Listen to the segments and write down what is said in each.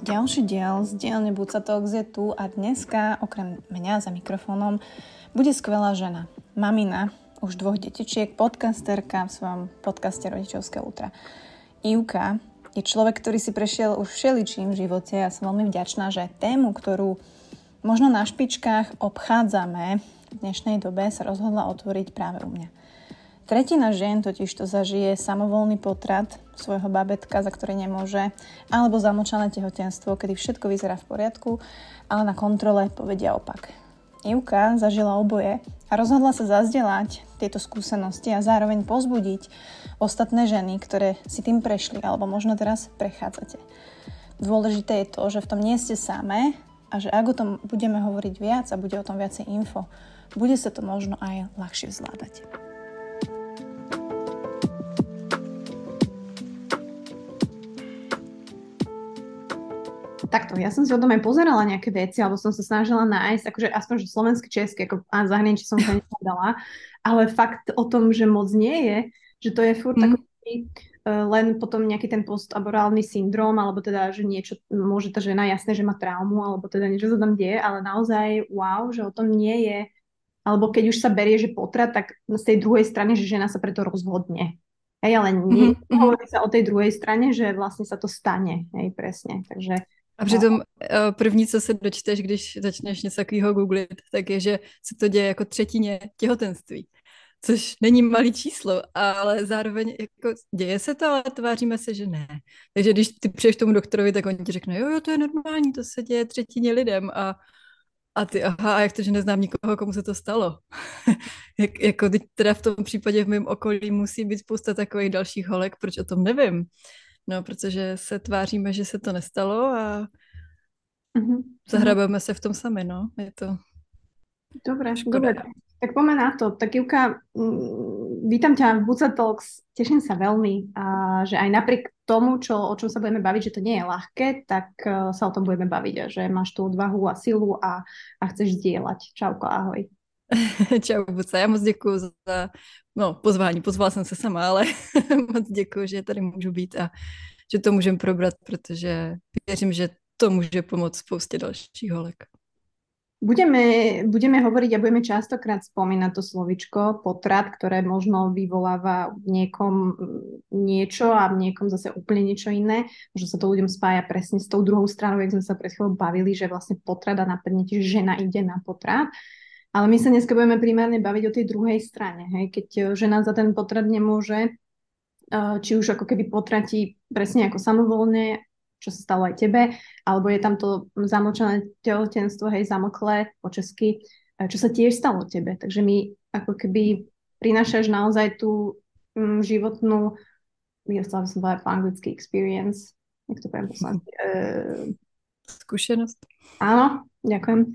Ďalší diel z dielne Buca Talks je tu a dneska, okrem mňa za mikrofónom, bude skvelá žena. Mamina už 2 detičiek, podcasterka v svojom podcaste Rodičovské útra. Ivka je človek, ktorý si prešiel už všeličím v živote a som veľmi vďačná, že tému, ktorú možno na špičkách obchádzame v dnešnej dobe, sa rozhodla otvoriť práve u mňa. Tretina žien totiž to zažije samovolný potrat svojho babetka, za ktoré nemôže, alebo zamlčané tehotenstvo, kedy všetko vyzerá v poriadku, ale na kontrole povedia opak. Ivka zažila oboje a rozhodla sa zazdieľať tieto skúsenosti a zároveň pozbudiť ostatné ženy, ktoré si tým prešli, alebo možno teraz prechádzate. Dôležité je to, že v tom nie ste samé a že ak o tom budeme hovoriť viac a bude o tom viacej info, bude sa to možno aj ľahšie zvládať. Takto, ja som si o tom aj pozerala nejaké veci, alebo som sa snažila nájsť, akože aspoň, že slovenský, český, ako a zahraničí som to nepovedala, ale fakt o tom, že moc nie je, že to je furt takový len potom nejaký ten postaborálny syndrom, alebo teda, že niečo, môže tá žena, jasné, že má traumu, alebo teda niečo sa tam deje, ale naozaj, wow, že o tom nie je, alebo keď už sa berie, že potrat, tak z tej druhej strany, že žena sa preto rozhodne. Hej, ale nie, hovorí sa o tej druhej strane, že vlastne sa to stane, hej, presne, takže a přitom první, co se dočteš, když začneš něco takového googlit, tak je, že se to děje jako třetině těhotenství. Což není malý číslo, ale zároveň jako děje se to, ale tváříme se, že ne. Takže když ty přijdeš tomu doktorovi, tak on ti řekne, jo, to je normální, to se děje třetině lidem a ty, aha, a jak to, že neznám nikoho, komu se to stalo? Jako teda v tom případě v mém okolí musí být spousta takových dalších holek, proč o tom nevím? No, protože se tváříme, že se to nestalo a zahrabeme se v tom sami, no. Je to dobre, škoda. dobre. Tak poďme na to. Tak Ivka, vítam ťa v Buca Talks. Teším sa veľmi, že aj napriek tomu, o čom sa budeme baviť, že to nie je ľahké, tak sa o tom budeme baviť a že máš tú odvahu a silu a chceš zdieľať. Čauko, ahoj. Čau, Buca. Já moc děkuji za pozvání. Pozvala jsem se sama, ale moc děkuji, že tady můžu být a že to můžeme probrat, protože věřím, že to může pomoct spoustě dalších holek. Budeme hovoriť a budeme častokrát spomínať to slovičko potrat, ktoré možno vyvoláva v niekom niečo a v niekom zase úplne niečo iné. Možno sa to ľuďom spája presne s tou druhou stranou, jak sme sa pred chvíľou bavili, že vlastne potrat a napadne ti, že žena ide na potrat. Ale my sa dneska budeme primárne baviť o tej druhej strane. Hej? Keď žena za ten potrat nemôže, či už ako keby potratí presne ako samovolne, čo sa stalo aj tebe, alebo je tam to zamlčané tehotenstvo, hej, zamlklé po česky, čo sa tiež stalo tebe. Takže mi ako keby prinášaš naozaj tú životnú, chcela by som povedať po anglicky experience, jak to poviem poslanci. Skúsenosť. Áno, ďakujem.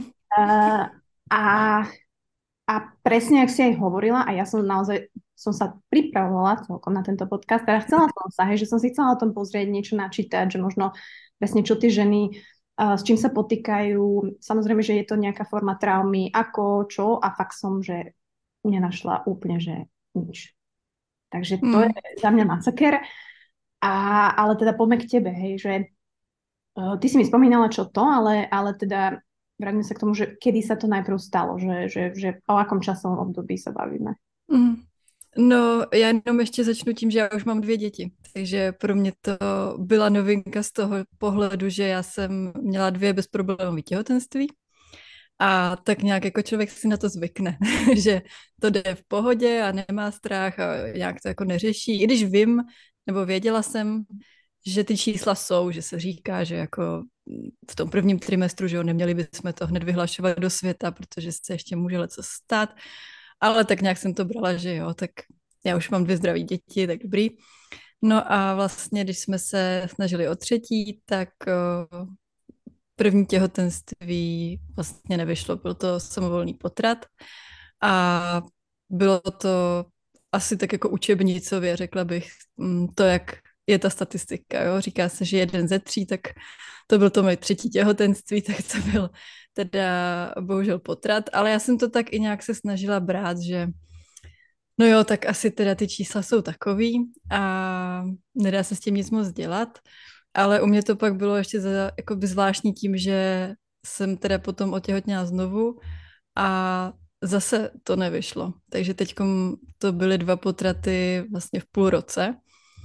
A presne, ak si aj hovorila, a ja som naozaj som sa pripravovala celkom na tento podcast, teda chcela som sa, hej, že som si chcela o tom pozrieť, niečo načítať, že možno presne čo tie ženy, s čím sa potýkajú, samozrejme, že je to nejaká forma traumy, ako, čo, a fakt som, že nenašla úplne, že nič. Takže to je za mňa masaker, ale teda poďme k tebe, hej, že ty si mi spomínala čo to, ale teda vráťme sa k tomu, že kedy sa to najprv stalo, že o akom časovom období sa bavíme. No, já jenom ještě začnu tím, že já už mám 2 děti, takže pro mě to byla novinka z toho pohledu, že já jsem měla 2 bezproblémové těhotenství a tak nějak jako člověk si na to zvykne, že to jde v pohodě a nemá strach a nějak to jako neřeší, i když vím, nebo věděla jsem, že ty čísla jsou, že se říká, že jako v tom prvním trimestru, že neměli bychom to hned vyhlašovat do světa, protože se ještě může leco stát, ale tak nějak jsem to brala, že jo, tak já už mám 2 zdraví děti, tak dobrý. No a vlastně, když jsme se snažili o 3., tak první těhotenství vlastně nevyšlo, byl to samovolný potrat a bylo to asi tak jako učebnicově, řekla bych, to, jak je ta statistika, jo, říká se, že 1 ze 3, tak to byl to moje 3. těhotenství, tak to byl teda bohužel potrat, ale já jsem to tak i nějak se snažila brát, že no jo, tak asi teda ty čísla jsou takový a nedá se s tím nic moc dělat. Ale u mě to pak bylo ještě jakoby zvláštní tím, že jsem teda potom otěhotněla znovu a zase to nevyšlo. Takže teď to byly 2 potraty vlastně v půl roce.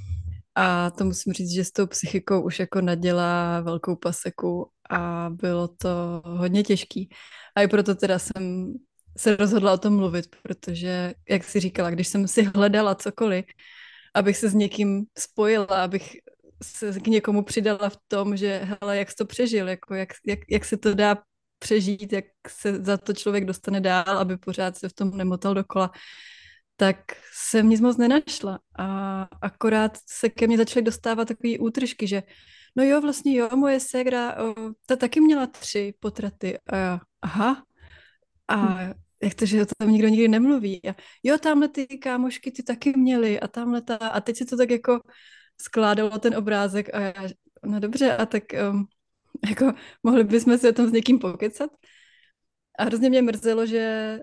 A to musím říct, že s tou psychikou už jako nadělá velkou paseku a bylo to hodně těžký. A i proto teda jsem se rozhodla o tom mluvit, protože, jak jsi říkala, když jsem si hledala cokoliv, abych se s někým spojila, abych se k někomu přidala v tom, že hele, jak jsi to přežil, jako jak se to dá přežít, jak se za to člověk dostane dál, aby pořád se v tom nemotal dokola, tak jsem nic moc nenašla. A akorát se ke mně začaly dostávat takové útržky, že no jo, vlastně jo, moje ségra, ta taky měla 3 potraty. A já, aha, a jak to, že o tom nikdo nikdy nemluví. A jo, tamhle ty kámošky ty taky měly a tamhle ta, a teď se to tak jako skládalo ten obrázek a já, no dobře, a tak jako mohli bychom si o tom s někým pokecat. A hrozně mě mrzelo, že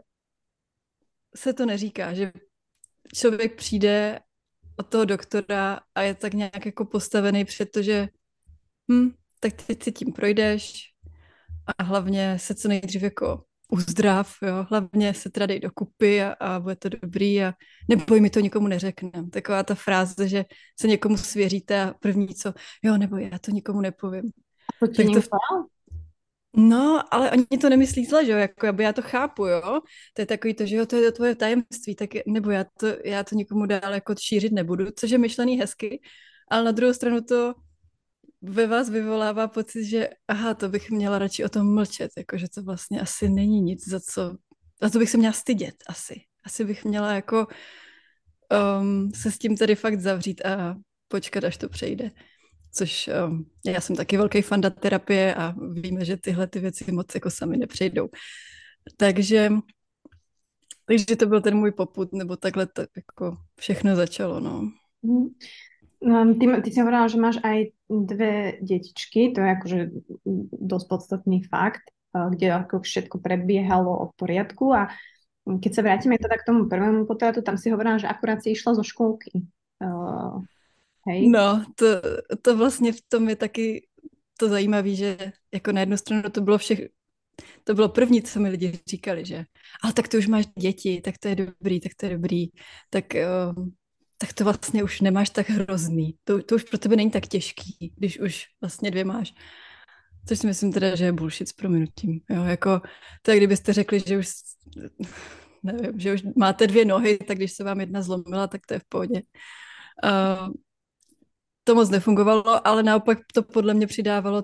se to neříká, že člověk přijde od toho doktora a je tak nějak jako postavený před to, že tak teď si tím projdeš a hlavně se co nejdřív jako uzdrav, jo, hlavně se teda dej dokupy a bude to dobrý a neboj, mi to nikomu neřeknem. Taková ta fráze, že se někomu svěříte a první co, jo, nebo já to nikomu nepovím. To ti Tak to, někdo povedal? no, ale oni to nemyslí zle, že jo, jako já to chápu, jo, to je takový to, že jo, to je to tvoje tajemství, tak nebo já to nikomu dál jako šířit nebudu, což je myšlený hezky, ale na druhou stranu to ve vás vyvolává pocit, že aha, to bych měla radši o tom mlčet, jakože to vlastně asi není nic, za to bych se měla stydět asi. Asi bych měla jako se s tím tady fakt zavřít a počkat, až to přejde. Což já jsem taky velký fanda terapie a víme, že tyhle ty věci moc jako sami nepřejdou. Takže to byl ten můj popud, nebo takhle to jako všechno začalo, no. Mhm. Ty si hovorila, že máš aj 2 detičky, to je akože dosť podstatný fakt, kde ako všetko prebiehalo v poriadku a keď sa vrátime teda k tomu prvému potratu, tam si hovorila, že akurát si išla zo školky. Hej? No, to vlastně v tom je taky to zajímavé, že jako na jednu stranu to bylo první, co mi lidi říkali, že ale tak ty už máš děti, tak to je dobrý, tak to vlastně už nemáš tak hrozný. To už pro tebe není tak těžký, když už vlastně 2 máš. Což si myslím teda, že je bullshit s prominutím. Jo, jako, to je, kdybyste řekli, že už nevím, že už máte 2 nohy, tak když se vám jedna zlomila, tak to je v pohodě. To moc nefungovalo, ale naopak to podle mě přidávalo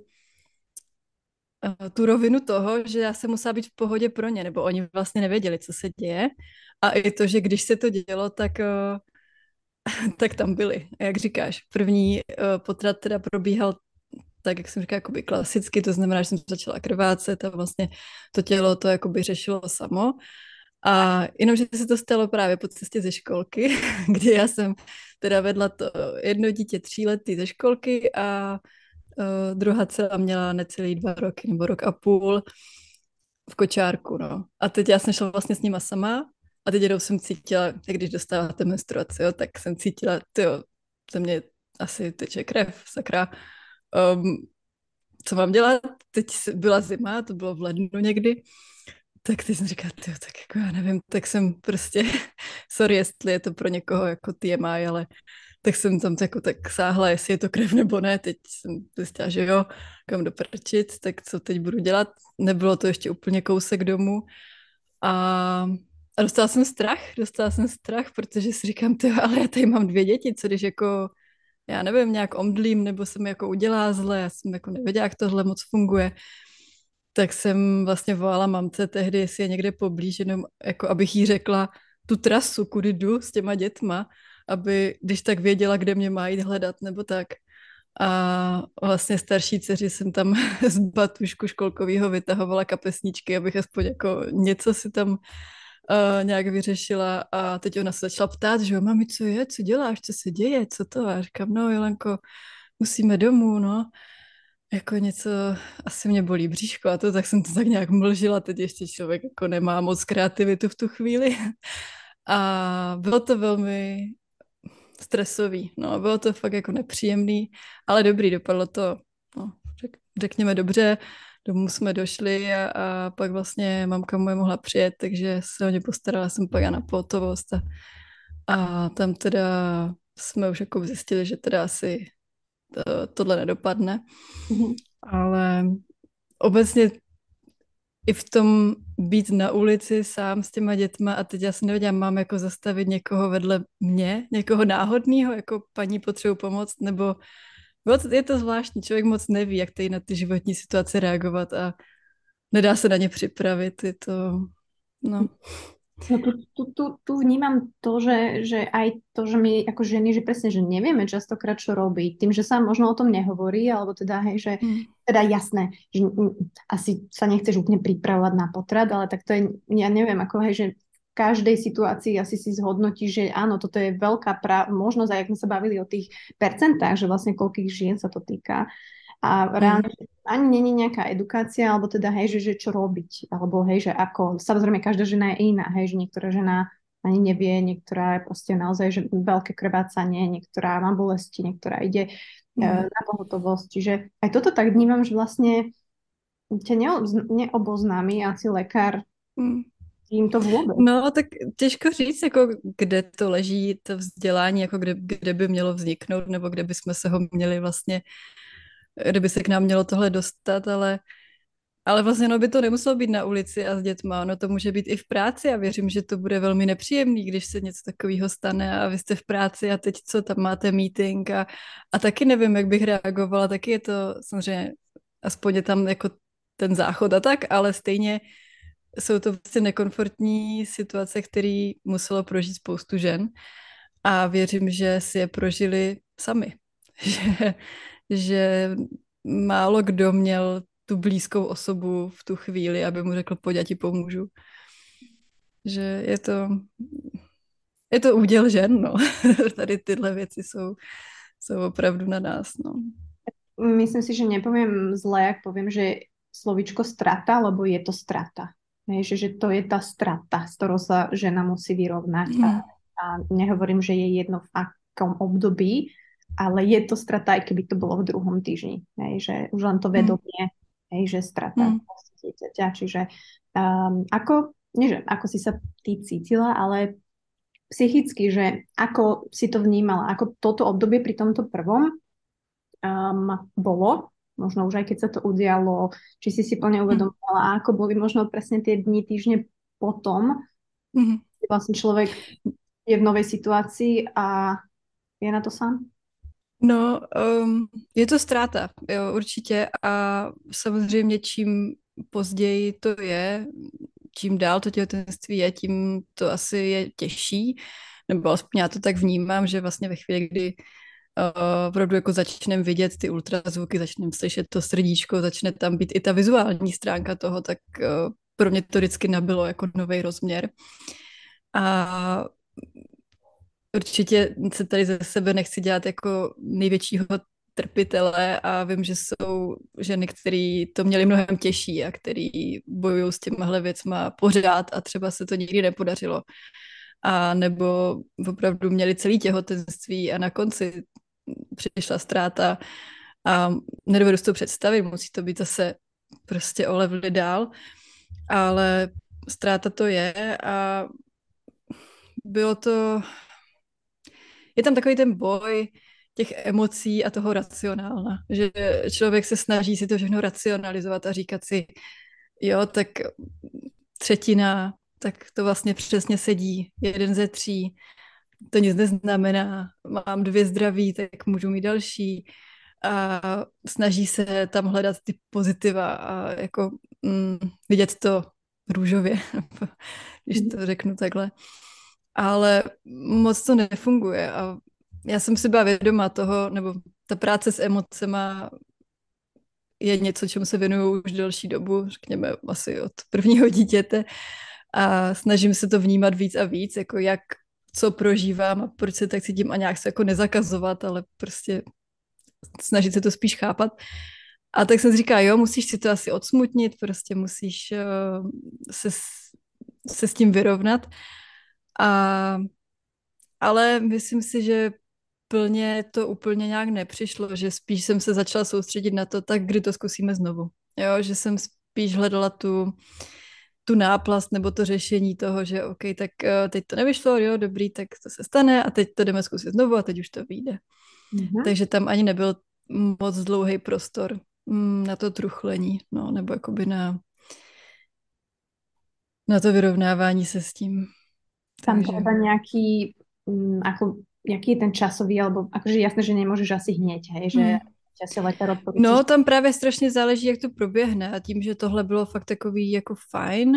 tu rovinu toho, že já jsem musela být v pohodě pro ně, nebo oni vlastně nevěděli, co se děje. A i to, že když se to dělo, tak tam byli. Jak říkáš, první potrat teda probíhal tak, jak jsem říkala, jakoby klasicky, to znamená, že jsem začala krvácet a vlastně to tělo to jakoby řešilo samo. A jenomže se to stalo právě po cestě ze školky, kdy já jsem teda vedla to jedno dítě 3letý ze školky a druhá dcera měla necelý 2 roky nebo 1,5 roku v kočárku, no. A teď já jsem šla vlastně s nima sama a teď jednou jsem cítila, jak když dostáváte menstruaci, jo, tak jsem cítila, tyjo, ze mě asi teče krev, sakra. Co mám dělat? Teď byla zima, to bylo v lednu někdy, tak teď jsem říkala, tyjo, tak jako já nevím, tak jsem prostě, sorry, jestli je to pro někoho jako TMI, ale tak jsem tam jako tak sáhla, jestli je to krev nebo ne, teď jsem zjistila, že jo, kam doprčit, tak co teď budu dělat? Nebylo to ještě úplně kousek domů a, a dostala jsem strach, protože si říkám, tyjo, ale já tady mám 2 děti, co když jako, já nevím, nějak omdlím, nebo jsem jako udělá zle, já jsem jako nevěděla, jak tohle moc funguje, tak jsem vlastně volala mamce tehdy, jestli je někde poblíž, jenom jako abych jí řekla tu trasu, kudy jdu s těma dětma, aby když tak věděla, kde mě má jít hledat nebo tak. A vlastně starší dceři jsem tam z batušku školkovýho vytahovala kapesníčky, abych aspoň jako něco si tam nějak vyřešila a teď ona se začala ptát, že jo, mami, co je, co děláš, co se děje, co to? A já říkám, no Jelenko, musíme domů, no. Jako něco, asi mě bolí bříško a to, tak jsem to tak nějak mlžila, teď ještě člověk jako nemá moc kreativitu v tu chvíli. A bylo to velmi stresový. No, bylo to fakt jako nepříjemný, ale dobrý, dopadlo to, no, řekněme dobře. Domů jsme došli a pak vlastně mamka moje mohla přijet, takže se o ně postarala jsem pak na pohotovost a tam teda jsme už jako zjistili, že teda asi tohle nedopadne, Mhm. ale obecně i v tom být na ulici sám s těma dětma a teď já si nevěděla, mám jako zastavit někoho vedle mě, někoho náhodného, jako paní potřebuji pomoc, nebo je to zvláštní, člověk moc neví, jak tady na ty životní situace reagovat a nedá se na ně připravit, je to, no. No tu vnímam to, že aj to, že my ako ženy, že presne, že nevieme častokrát, čo robiť. Tým, že sa možno o tom nehovorí, alebo teda, hej, že Mm, teda jasné, že asi sa nechceš úplne pripravovať na potrat, ale tak to je, ja neviem, ako hej, že v každej situácii asi si zhodnotíš, že áno, toto je veľká možnosť, aj ak sme sa bavili o tých percentách, že vlastne koľkých žien sa to týka. A mm, reálne ani není nejaká edukácia, alebo teda, hej, že čo robiť, alebo hej, že ako, samozrejme každá žena je iná, hej, že niektorá žena ani nevie, niektorá je proste naozaj, že veľké krvácanie, niektorá má bolesti, niektorá ide mm, na pohotovosť. Čiže aj toto tak vnímam, že vlastne ťa neoboznámi asi lekár mm. tím to vôbec. No, tak těžko říct, jako kde to leží, to vzdělání, jako kde by mělo vzniknout, nebo kde bychom se ho měli vlastně, kde by se k nám mělo tohle dostat, ale vlastně no by to nemuselo být na ulici a s dětma, ono to může být i v práci a věřím, že to bude velmi nepříjemný, když se něco takového stane a vy jste v práci a teď co, tam máte meeting a taky nevím, jak bych reagovala, taky je to samozřejmě, aspoň je tam jako ten záchod a tak, ale stejně jsou to vlastně nekomfortní situace, které muselo prožít spoustu žen a věřím, že si je prožili sami. Že málo kdo měl tu blízkou osobu v tu chvíli, aby mu řekl, pojď, já ti pomůžu. Že je to úděl žen, no. Tady tyhle věci jsou opravdu na nás, no. Myslím si, že nepoviem zle, ak poviem, že slovičko strata, lebo je to strata. Hej, že to je tá strata, s ktorou sa žena musí vyrovnať. Mm, A nehovorím, že je jedno v akom období, ale je to strata, aj keby to bolo v druhom týždni. Hej, že už len to mm, vedomie, hej, že strata mm. dieťaťa. Čiže nie, že ako si sa ty cítila, ale psychicky, že ako si to vnímala, ako toto obdobie pri tomto prvom bolo, možno už aj keď sa to udialo, či si plne Mm, uvedomovala, a ako boli možno presne tie dni, týždne potom, mm. keď vlastne človek je v novej situácii a je na to sám? No, je to ztráta, jo, určitě. A samozřejmě čím později to je, čím dál to těhotenství je, tím to asi je těžší. Nebo aspoň já to tak vnímám, že vlastně ve chvíli, kdy opravdu jako začneme vidět ty ultrazvuky, začneme slyšet to srdíčko, začne tam být i ta vizuální stránka toho, tak pro mě to vždycky nabylo jako nový rozměr. A určitě se tady ze sebe nechci dělat jako největšího trpitele a vím, že jsou ženy, které to měly mnohem těžší a který bojují s těmahle věcma pořád a třeba se to nikdy nepodařilo. A nebo opravdu měli celý těhotenství a na konci přišla ztráta a nedovedu si to představit, musí to být zase prostě o levely dál, ale ztráta to je a bylo to, je tam takový ten boj těch emocí a toho racionálna, že člověk se snaží si to všechno racionalizovat a říkat si, jo, tak třetina, tak to vlastně přesně sedí, 1 ze 3, to nic neznamená, mám 2 zdraví, tak můžu mít další a snaží se tam hledat ty pozitiva a jako vidět to růžově, když to řeknu takhle. Ale moc to nefunguje a já jsem si byla vědoma toho, nebo ta práce s emocema je něco, čemu se věnuju už delší dobu, řekněme asi od prvního dítěte a snažím se to vnímat víc a víc, jako jak co prožívám a proč se tak cítím a nějak se jako nezakazovat, ale prostě snažit se to spíš chápat. A tak jsem si říkala, jo, musíš si to asi odsmutnit, prostě musíš se s tím vyrovnat. A, ale myslím si, že úplně to úplně nějak nepřišlo, že spíš jsem se začala soustředit na to, tak kdy to zkusíme znovu. Jo, že jsem spíš hledala tu náplast nebo to řešení toho, že OK, tak teď to nevyšlo, jo, dobrý, tak to se stane a teď to jdeme zkusit znovu a teď už to vyjde. Mhm. Takže tam ani nebyl moc dlouhý prostor na to truchlení, no, nebo jakoby na to vyrovnávání se s tím. Tam Takže... treba nejaký, jaký je ten časový, alebo akože jasné, že nemôžeš asi hneď, hej, že ťa si lekár odporučí. No, tam právě strašně záleží, jak to proběhne a tím, že tohle bylo fakt takový jako fajn,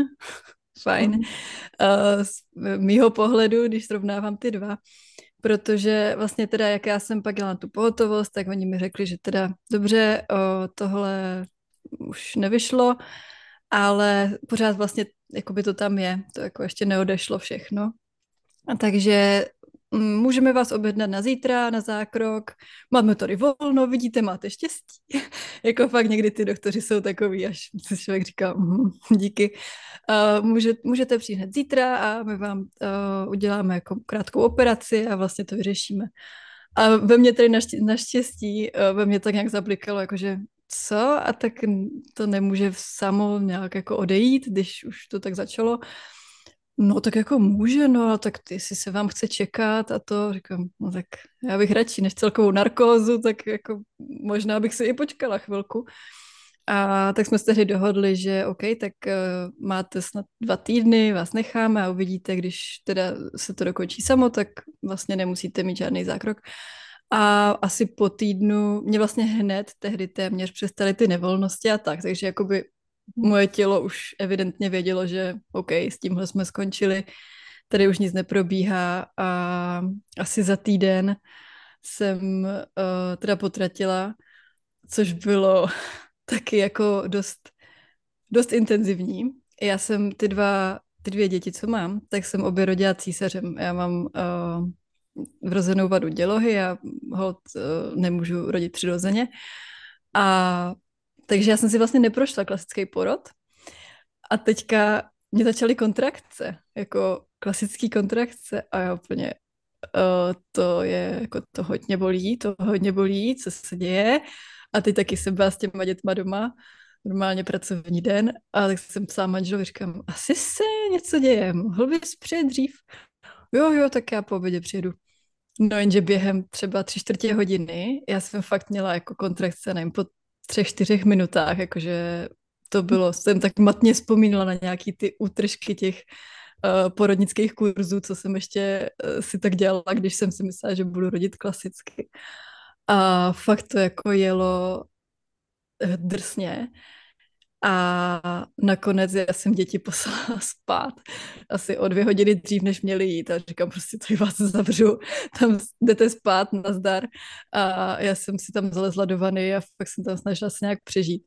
z mýho pohledu, když srovnávám ty dva, protože vlastně teda, jak já jsem pak dělala tu pohotovost, tak oni mi řekli, že teda dobře, tohle už nevyšlo, ale pořád vlastně jakoby to tam je, to jako ještě neodešlo všechno. A takže můžeme vás objednat na zítra, na zákrok, máme tady volno, vidíte, máte štěstí. Jako fakt někdy ty doktoři jsou takový, až si člověk říká, díky. Můžete přijít hned zítra a my vám uděláme jako krátkou operaci a vlastně to vyřešíme. A ve mně tady naštěstí, ve mně tak nějak zablikalo, jakože co? A tak to nemůže samo nějak jako odejít, když už to tak začalo. No tak jako může, no a tak jestli se vám chce čekat a to, říkám, no tak já bych radši než celkovou narkózu, tak jako možná bych si i počkala chvilku. A tak jsme se tehdy dohodli, že OK, tak máte snad 2 týdny, vás necháme a uvidíte, když teda se to dokončí samo, tak vlastně nemusíte mít žádný zákrok. A asi po týdnu mě vlastně hned tehdy téměř přestaly ty nevolnosti a tak, takže jakoby moje tělo už evidentně vědělo, že OK, s tímhle jsme skončili, tady už nic neprobíhá a asi za týden jsem teda potratila, což bylo taky jako dost intenzivní. Já jsem ty dvě děti, co mám, tak jsem obě rodila císařem. Já mám vrozenou vadu dělohy a holt nemůžu rodit přirozeně. A takže já jsem si vlastně neprošla klasický porod. A teďka mě začaly kontrakce, jako klasický kontrakce a já úplně, to je, jako to hodně bolí, co se děje. A teď taky jsem byla s těma dětma doma, normálně pracovní den, a tak jsem psala manželovi, říkám, asi se něco děje, mohl bys přijet dřív? Jo, tak já po obědě přijedu. No jenže během třeba 3/4 hodiny já jsem fakt měla jako kontrakce, nevím, po 3-4 minutách, jakože to bylo, jsem tak matně vzpomínala na nějaký ty útržky těch porodnických kurzů, co jsem ještě si tak dělala, když jsem si myslela, že budu rodit klasicky. A fakt to jako jelo drsně. A nakonec já jsem děti poslala spát asi o 2 hodiny dřív, než měli jít. A říkám, prostě tady vás zavřu, tam jdete spát, nazdar. A já jsem si tam zalezla do vany a fakt jsem tam snažila se nějak přežít.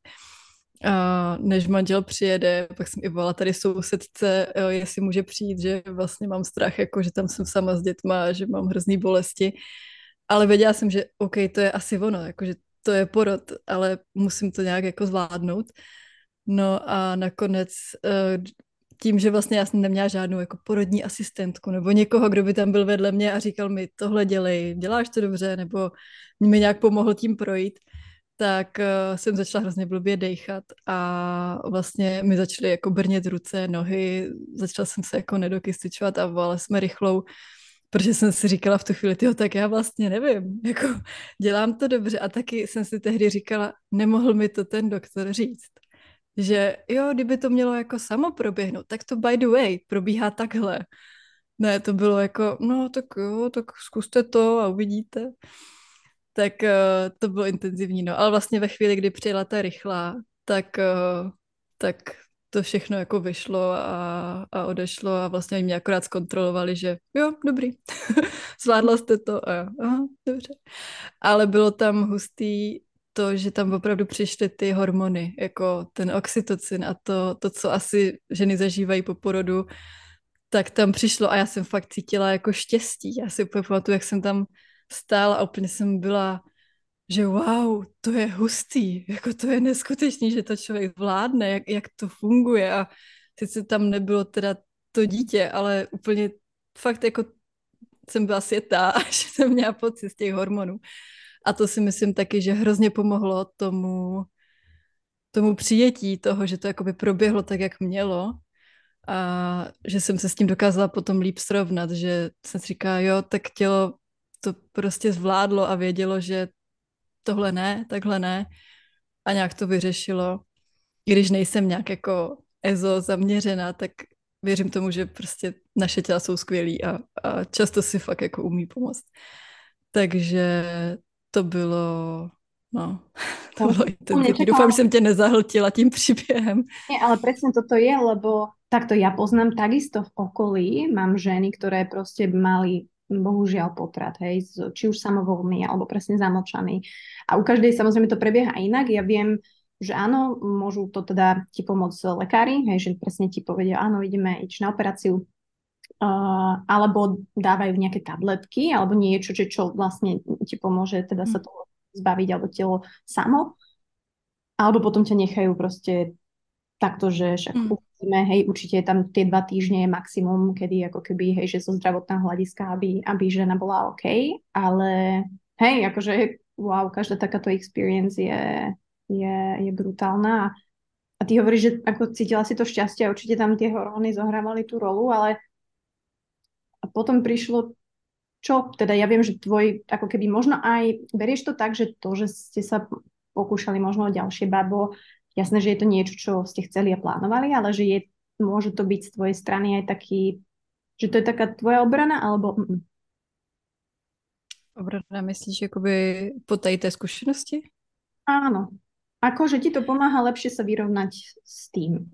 A než manžel přijede, pak jsem i volala tady sousedce, jestli může přijít, že vlastně mám strach, jako že tam jsem sama s dětma, že mám hrozný bolesti. Ale věděla jsem, že OK, to je asi ono, jakože to je porod, ale musím to nějak jako zvládnout. No a nakonec tím, že vlastně já jsem neměla žádnou jako porodní asistentku nebo někoho, kdo by tam byl vedle mě a říkal mi, tohle dělej, děláš to dobře, nebo mi nějak pomohl tím projít, tak jsem začala hrozně blbě dejchat a vlastně mi začaly jako brnět ruce, nohy, začala jsem se jako nedokystičovat a volali jsme rychlou, protože jsem si říkala v tu chvíli, tyjo, tak já vlastně nevím, jako dělám to dobře a taky jsem si tehdy říkala, nemohl mi to ten doktor říct, že jo, kdyby to mělo jako samo proběhnout, tak to by the way probíhá takhle. Ne, to bylo jako, no tak jo, tak zkuste to a uvidíte. Tak to bylo intenzivní, no. Ale vlastně ve chvíli, kdy přijela ta rychlá, tak to všechno jako vyšlo a odešlo a vlastně oni mě akorát zkontrolovali, že jo, dobrý, zvládla jste to a jo, aha, dobře. Ale bylo tam hustý to, že tam opravdu přišly ty hormony, jako ten oxytocin a to, co asi ženy zažívají po porodu, tak tam přišlo a já jsem fakt cítila jako štěstí. Já si úplně pamatuju, jak jsem tam stála a úplně jsem byla, že wow, to je hustý, jako to je neskutečný, že to člověk vládne, jak to funguje a sice tam nebylo teda to dítě, ale úplně fakt jako jsem byla světá a že jsem měla pocit z těch hormonů. A to si myslím taky, že hrozně pomohlo tomu přijetí toho, že to jakoby proběhlo tak, jak mělo a že jsem se s tím dokázala potom líp srovnat, že jsem si říká, jo, tak tělo to prostě zvládlo a vědělo, že tohle ne, takhle ne a nějak to vyřešilo. I když nejsem nějak jako EZO zaměřená, tak věřím tomu, že prostě naše těla jsou skvělý a často si fakt jako umí pomoct. Takže to bylo, no, to bylo intenzivní. Doufám, že jsem tě nezahltila tím příběhem. Nie, ale presne toto je, lebo takto ja poznám takisto v okolí, mám ženy, ktoré proste mali bohužiaľ potrat, hej, či už samovolný, alebo presne zamlčaný. A u každej samozrejme to prebieha inak. Ja viem, že áno, môžu to teda ti pomôcť lekári, hej, že presne ti povedia, áno, ideme ísť na operáciu, alebo dávajú nejaké tabletky, alebo niečo, čo vlastne ti pomôže teda sa toho zbaviť, alebo telo samo. Alebo potom ťa nechajú proste takto, že však uvidíme, hej, určite je tam tie 2 týždne je maximum, kedy ako keby, hej, že zo zdravotného hľadiska, aby žena bola OK, ale hej, akože wow, každá takáto experience je brutálna. A ty hovoríš, že ako cítila si to šťastie a určite tam tie hormóny zohrávali tú rolu, ale a potom prišlo čo? Teda ja viem, že tvoj, ako keby možno aj, berieš to tak, že to, že ste sa pokúšali možno o ďalšie babo, jasné, že je to niečo, čo ste chceli a plánovali, ale že môže to byť z tvojej strany aj taký, že to je taká tvoja obrana, alebo... Obrana myslíš jakoby po té zkušenosti? Áno. Ako, že ti to pomáha lepšie sa vyrovnať s tým?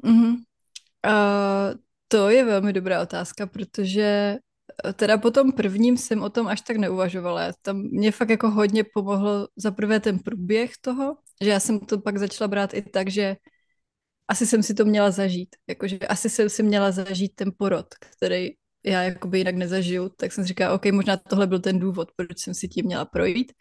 To je velmi dobrá otázka, protože teda po tom prvním jsem o tom až tak neuvažovala. Tam mě fakt jako hodně pomohlo za prvé ten průběh toho, že já jsem to pak začala brát i tak, že asi jsem si to měla zažít. Jakože asi jsem si měla zažít ten porod, který já jakoby jinak nezažiju. Tak jsem si říkala, OK, možná tohle byl ten důvod, proč jsem si tím měla projít.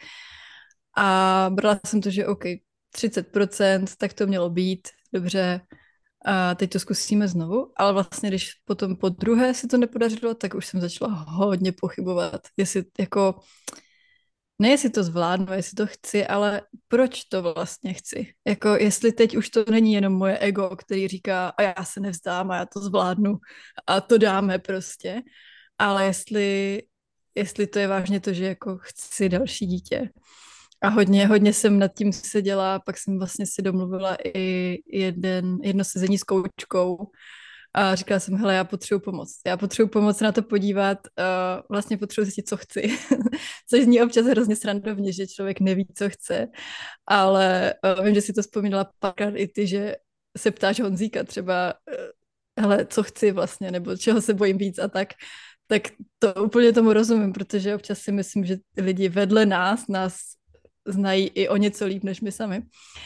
A brala jsem to, že OK, 30%, tak to mělo být, dobře, a teď to zkusíme znovu, ale vlastně, když potom po druhé se to nepodařilo, tak už jsem začala hodně pochybovat, jestli jako, ne jestli to zvládnu, jestli to chci, ale proč to vlastně chci. Jako jestli teď už to není jenom moje ego, který říká, a já se nevzdám a já to zvládnu a to dáme prostě, ale jestli to je vážně to, že jako chci další dítě. A hodně jsem nad tím seděla, pak jsem vlastně si domluvila i jedno sezení s koučkou a říkala jsem, hele, já potřebuji pomoc se na to podívat, vlastně potřebuji zjistit, co chci, což zní občas hrozně srandovně, že člověk neví, co chce, ale vím, že si to vzpomínala párkrát i ty, že se ptáš Honzíka třeba, hele, co chci vlastně, nebo čeho se bojím víc a tak to úplně tomu rozumím, protože občas si myslím, že lidi vedle nás znají i o něco líp, než my sami.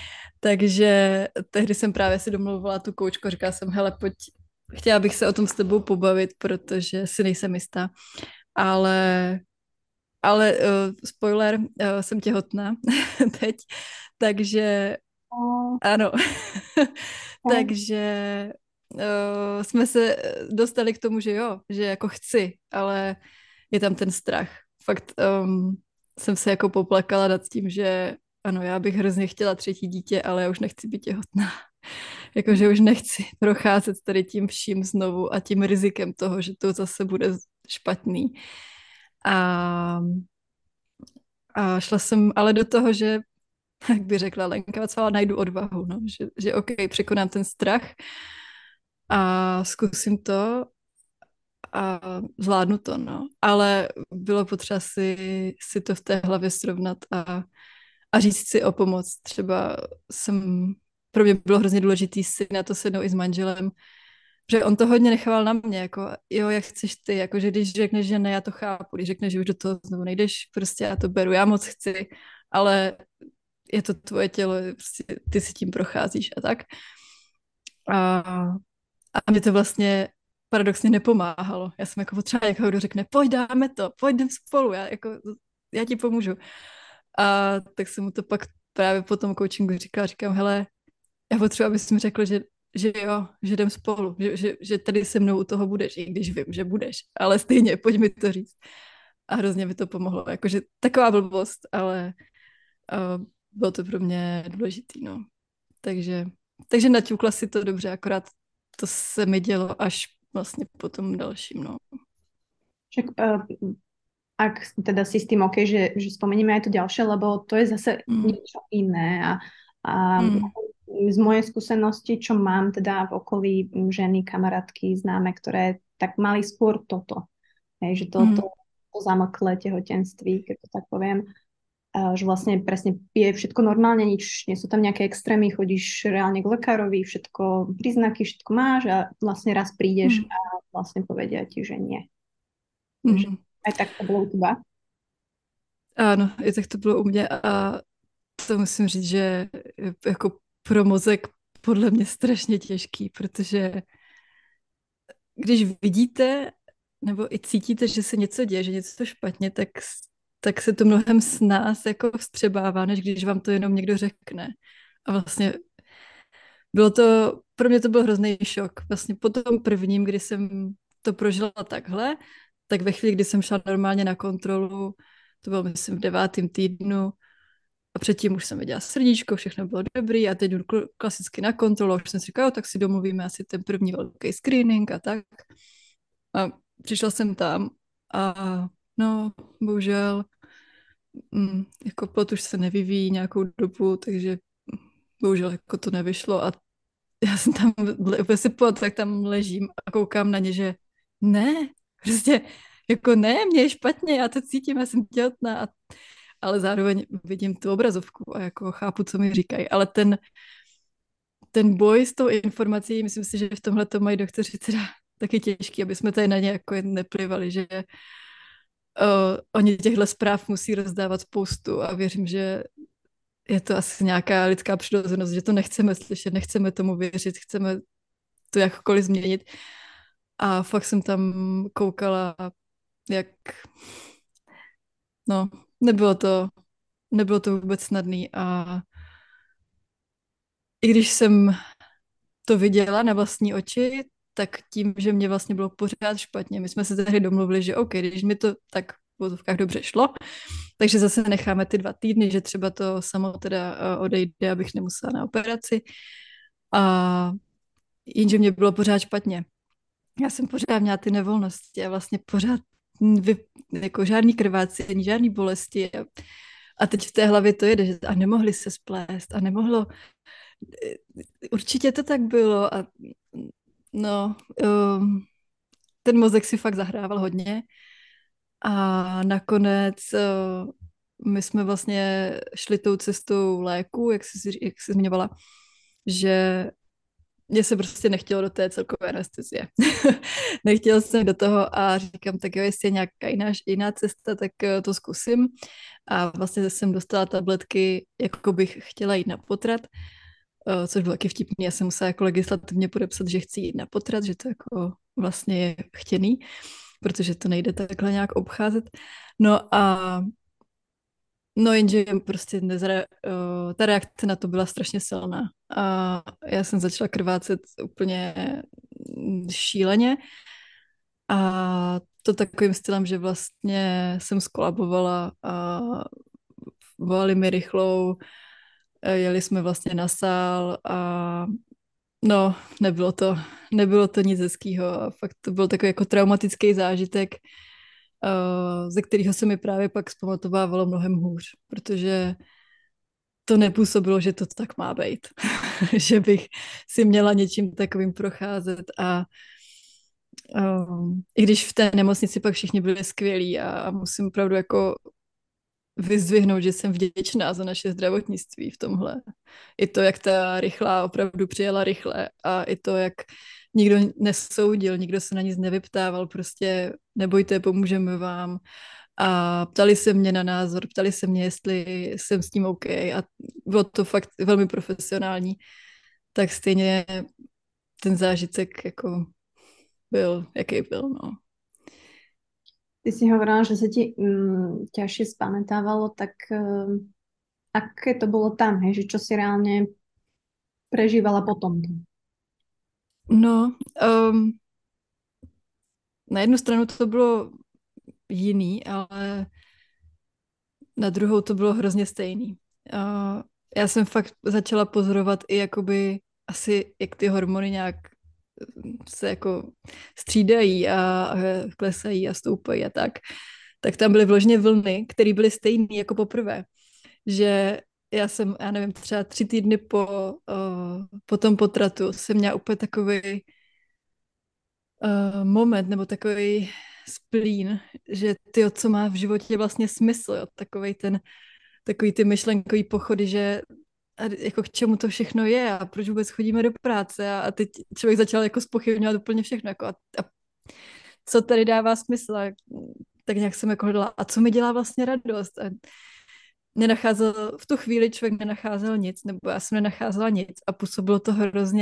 Takže tehdy jsem právě si domluvala tu koučku, říkala jsem, hele, pojď, chtěla bych se o tom s tebou pobavit, protože si nejsem jistá. Ale spoiler, jsem těhotná teď, takže ano. Takže jsme se dostali k tomu, že jo, že jako chci, ale je tam ten strach. Fakt jsem se jako poplakala nad tím, že ano, já bych hrozně chtěla 3. dítě, ale já už nechci být těhotná. Jakože už nechci procházet tady tím vším znovu a tím rizikem toho, že to zase bude špatný. A šla jsem ale do toho, že, jak by řekla Lenka Vacová, najdu odvahu, no? že OK, překonám ten strach a zkusím to a zvládnu to, no. Ale bylo potřeba si to v té hlavě srovnat a říct si o pomoc. Třeba pro mě bylo hrozně důležitý si na to sednout i s manželem, že on to hodně nechával na mě, jako jo, jak chceš ty, jako že když řekneš, že ne, já to chápu, když řekneš, že už do toho znovu nejdeš, prostě já to beru, já moc chci, ale je to tvoje tělo, prostě ty si tím procházíš a tak. A mě to vlastně paradoxně nepomáhalo. Já jsem jako potřeba někoho, kdo řekne, pojď, dáme to, pojď, jdem spolu, já ti pomůžu. A tak jsem mu to pak právě po tom coachingu říkám, hele, já potřebuji, abys mi řekl, že jo, že jdem spolu, že tady se mnou u toho budeš, i když vím, že budeš, ale stejně, pojď mi to říct. a hrozně mi to pomohlo. Jakože taková blbost, ale bylo to pro mě důležitý, no. Takže, takže naťukla si to dobře, akorát to se mi dělo až vlastně po tom dalším, no. Však ak teda si s tým OK, že spomenieme aj to ďalšie, lebo to je zase niečo iné a z mojej skúsenosti, čo mám teda v okolí ženy, kamarátky, známe, ktoré tak mali skôr toto, hej, že to zamlklé tehotenství, keď to tak poviem, že vlastne presne je všetko normálne, nič, nie sú tam nejaké extrémy, chodíš reálne k lekárovi, všetko, príznaky, všetko máš a vlastne raz prídeš a vlastne povedia ti, že nie. Že aj tak to bylo u teba? Ano, i tak to bylo u mě a to musím říct, že jako pro mozek podle mě strašně těžký, protože když vidíte nebo i cítíte, že se něco děje, že něco špatně, tak se to mnohem s nás jako vstřebává, než když vám to jenom někdo řekne. A vlastně pro mě to byl hrozný šok. Vlastně po tom prvním, kdy jsem to prožila takhle, tak ve chvíli, kdy jsem šla normálně na kontrolu, to bylo myslím v 9. týdnu, a předtím už jsem viděla srdíčko, všechno bylo dobrý a teď jdu klasicky na kontrolu a už jsem si říkala, tak si domluvíme asi ten první velký screening a tak. A přišla jsem tam a no, bohužel, jako plod už se nevyvíjí nějakou dobu, takže bohužel jako to nevyšlo a já jsem tam vysypala, tak tam ležím a koukám na ně, že ne, prostě jako ne, mě je špatně, já to cítím, já jsem těhotná, ale zároveň vidím tu obrazovku a jako chápu, co mi říkají, ale ten boj s tou informací, myslím si, že v tomhle to mají doktoři teda taky těžký, aby jsme tady na ně jako neplivali, že oni těchto zpráv musí rozdávat spoustu a věřím, že je to asi nějaká lidská přirozenost, že to nechceme slyšet, nechceme tomu věřit, chceme to jakkoliv změnit. A fakt jsem tam koukala, jak no, nebylo to vůbec snadný a i když jsem to viděla na vlastní oči, tak tím, že mě vlastně bylo pořád špatně, my jsme se tehdy domluvili, že OK, když mi to tak v vozovkách dobře šlo, takže zase necháme ty 2 týdny, že třeba to samo teda odejde, abych nemusela na operaci. A jenže mě bylo pořád špatně. Já jsem pořád měla ty nevolnosti a vlastně pořád jako žádný krvácení, žádný bolesti. A teď v té hlavě to jede, že a nemohli se splést a nemohlo. Určitě to tak bylo a no, ten mozek si fakt zahrával hodně a nakonec my jsme vlastně šli tou cestou léku, jak jsi zmiňovala, že mně se prostě nechtělo do té celkové anestezie. Nechtěla jsem do toho a říkám, tak jo, jestli je nějaká jiná cesta, tak to zkusím. A vlastně jsem dostala tabletky, jako bych chtěla jít na potrat, což bylo taky vtipný. Já jsem musela jako legislativně podepsat, že chci jít na potrat, že to jako vlastně je chtěný, protože to nejde takhle nějak obcházet. No jenže prostě ta reakce na to byla strašně silná. A já jsem začala krvácet úplně šíleně a to takovým stylem, že vlastně jsem skolabovala a volali mi rychlou, jeli jsme vlastně na sál a no, nebylo to nic hezkýho a fakt to byl takový jako traumatický zážitek, ze kterého se mi právě pak zpamatovávalo mnohem hůř, protože to nepůsobilo, že to tak má být. Že bych si měla něčím takovým procházet a i když v té nemocnici pak všichni byli skvělí a musím opravdu jako vyzdvihnout, že jsem vděčná za naše zdravotnictví v tomhle. I to, jak ta rychlá opravdu přijela rychle a i to, jak nikdo nesoudil, nikdo se na nic nevyptával, prostě nebojte, pomůžeme vám. A ptali se mě na názor, ptali se mě, jestli jsem s tím OK a bylo to fakt velmi profesionální. Tak stejně ten zážitek jako byl, jaký byl, no. Ty si hovorila, že sa ti ťažšie spamätávalo, tak aké to bolo tam, hej? Že čo si reálne prežívala potom? No, na jednu stranu to bylo jiný, ale na druhou to bylo hrozně stejný. A já jsem fakt začala pozorovat i jakoby asi, jak ty hormony nějak se jako střídají a klesají a stoupají a tak. Tak tam byly vložně vlny, které byly stejné jako poprvé. Že já jsem, já nevím, třeba 3 týdny po tom potratu jsem měla úplně takový moment nebo takový splín, že ty, co má v životě vlastně smysl, jo? Takový ty myšlenkový pochody, že a jako k čemu to všechno je a proč vůbec chodíme do práce a teď člověk začal jako zpochybňovat úplně všechno jako a co tady dává smysl a tak nějak jsem jako hledala a co mi dělá vlastně radost a nenacházel, v tu chvíli člověk nenacházel nic, nebo já jsem nenacházela nic a působilo to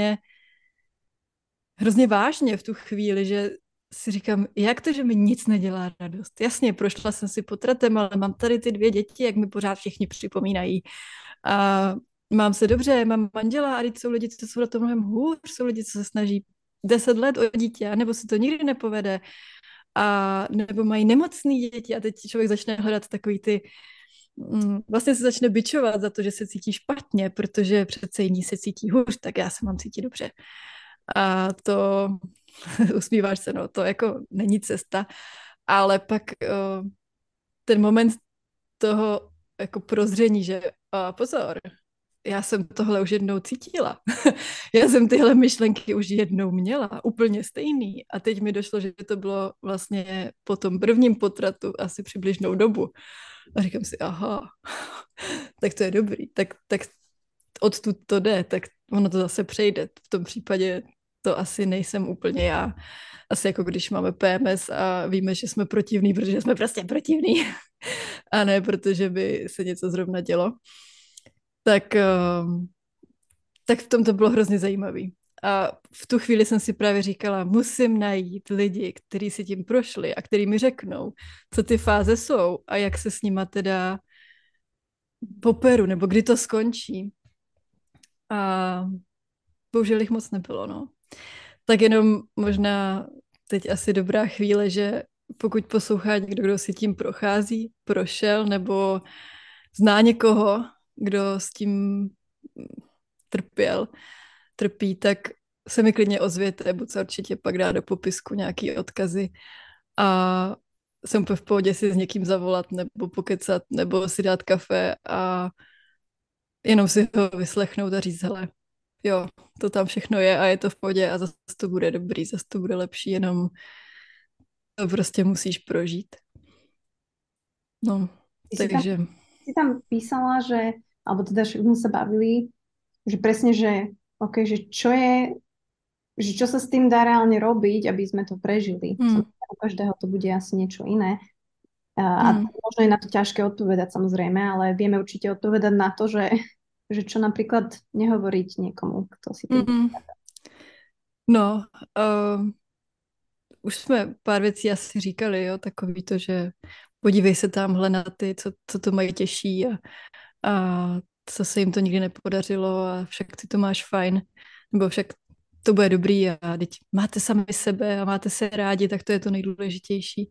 hrozně vážně v tu chvíli, že si říkám, jak to, že mi nic nedělá radost. Jasně, prošla jsem si potratem, ale mám tady ty 2 děti, jak mi pořád všichni připomínají. A mám se dobře, mám manžela a teď jsou lidi, co jsou na to mnohem hůř, jsou lidi, co se snaží 10 let o dítě, nebo si to nikdy nepovede, a nebo mají nemocný děti a teď člověk začne hledat takový ty vlastně se začne bičovat za to, že se cítí špatně, protože přece jiní se cítí hůř, tak já se mám cítit dobře. A to, usmíváš se, no, to jako není cesta, ale pak ten moment toho jako prozření, že pozor, já jsem tohle už jednou cítila. Já jsem tyhle myšlenky už jednou měla, úplně stejný. A teď mi došlo, že to bylo vlastně po tom prvním potratu asi přibližnou dobu. A říkám si, aha, tak to je dobrý, tak odtud to jde, tak ono to zase přejde. V tom případě to asi nejsem úplně já. Asi jako když máme PMS a víme, že jsme protivní, protože jsme prostě protivní. A ne protože by se něco zrovna dělo. Tak, tak v tom to bylo hrozně zajímavý. A v tu chvíli jsem si právě říkala, musím najít lidi, kteří si tím prošli a kteří mi řeknou, co ty fáze jsou a jak se s nima teda poperu, nebo kdy to skončí. A bohužel jich moc nebylo, no. Tak jenom možná teď asi dobrá chvíle, že pokud poslouchá někdo, kdo si tím prochází, prošel, nebo zná někoho, kdo s tím trpí, tak se mi klidně ozvěte, buď se určitě pak dá do popisku nějaký odkazy a jsem úplně v pohodě si s někým zavolat nebo pokecat nebo si dát kafe a jenom si ho vyslechnout a říct, hele, jo, to tam všechno je a je to v pohodě a zase to bude dobrý, zase to bude lepší, jenom to prostě musíš prožít. No, takže... Si tam písala, že, alebo teda však sme sa bavili, že presne, že, okay, že čo sa s tým dá reálne robiť, aby sme to prežili. U každého to bude asi niečo iné. A možno je na to ťažké odpovedať samozrejme, ale vieme určite odpovedať na to, že čo napríklad nehovoriť niekomu, kto si tým... No, už jsme pár věcí asi říkali, jo, takový to, že podívej se tamhle na ty, co to mají těžší a co se jim to nikdy nepodařilo a však ty to máš fajn, nebo však to bude dobrý a teď máte sami sebe a máte se rádi, tak to je to nejdůležitější.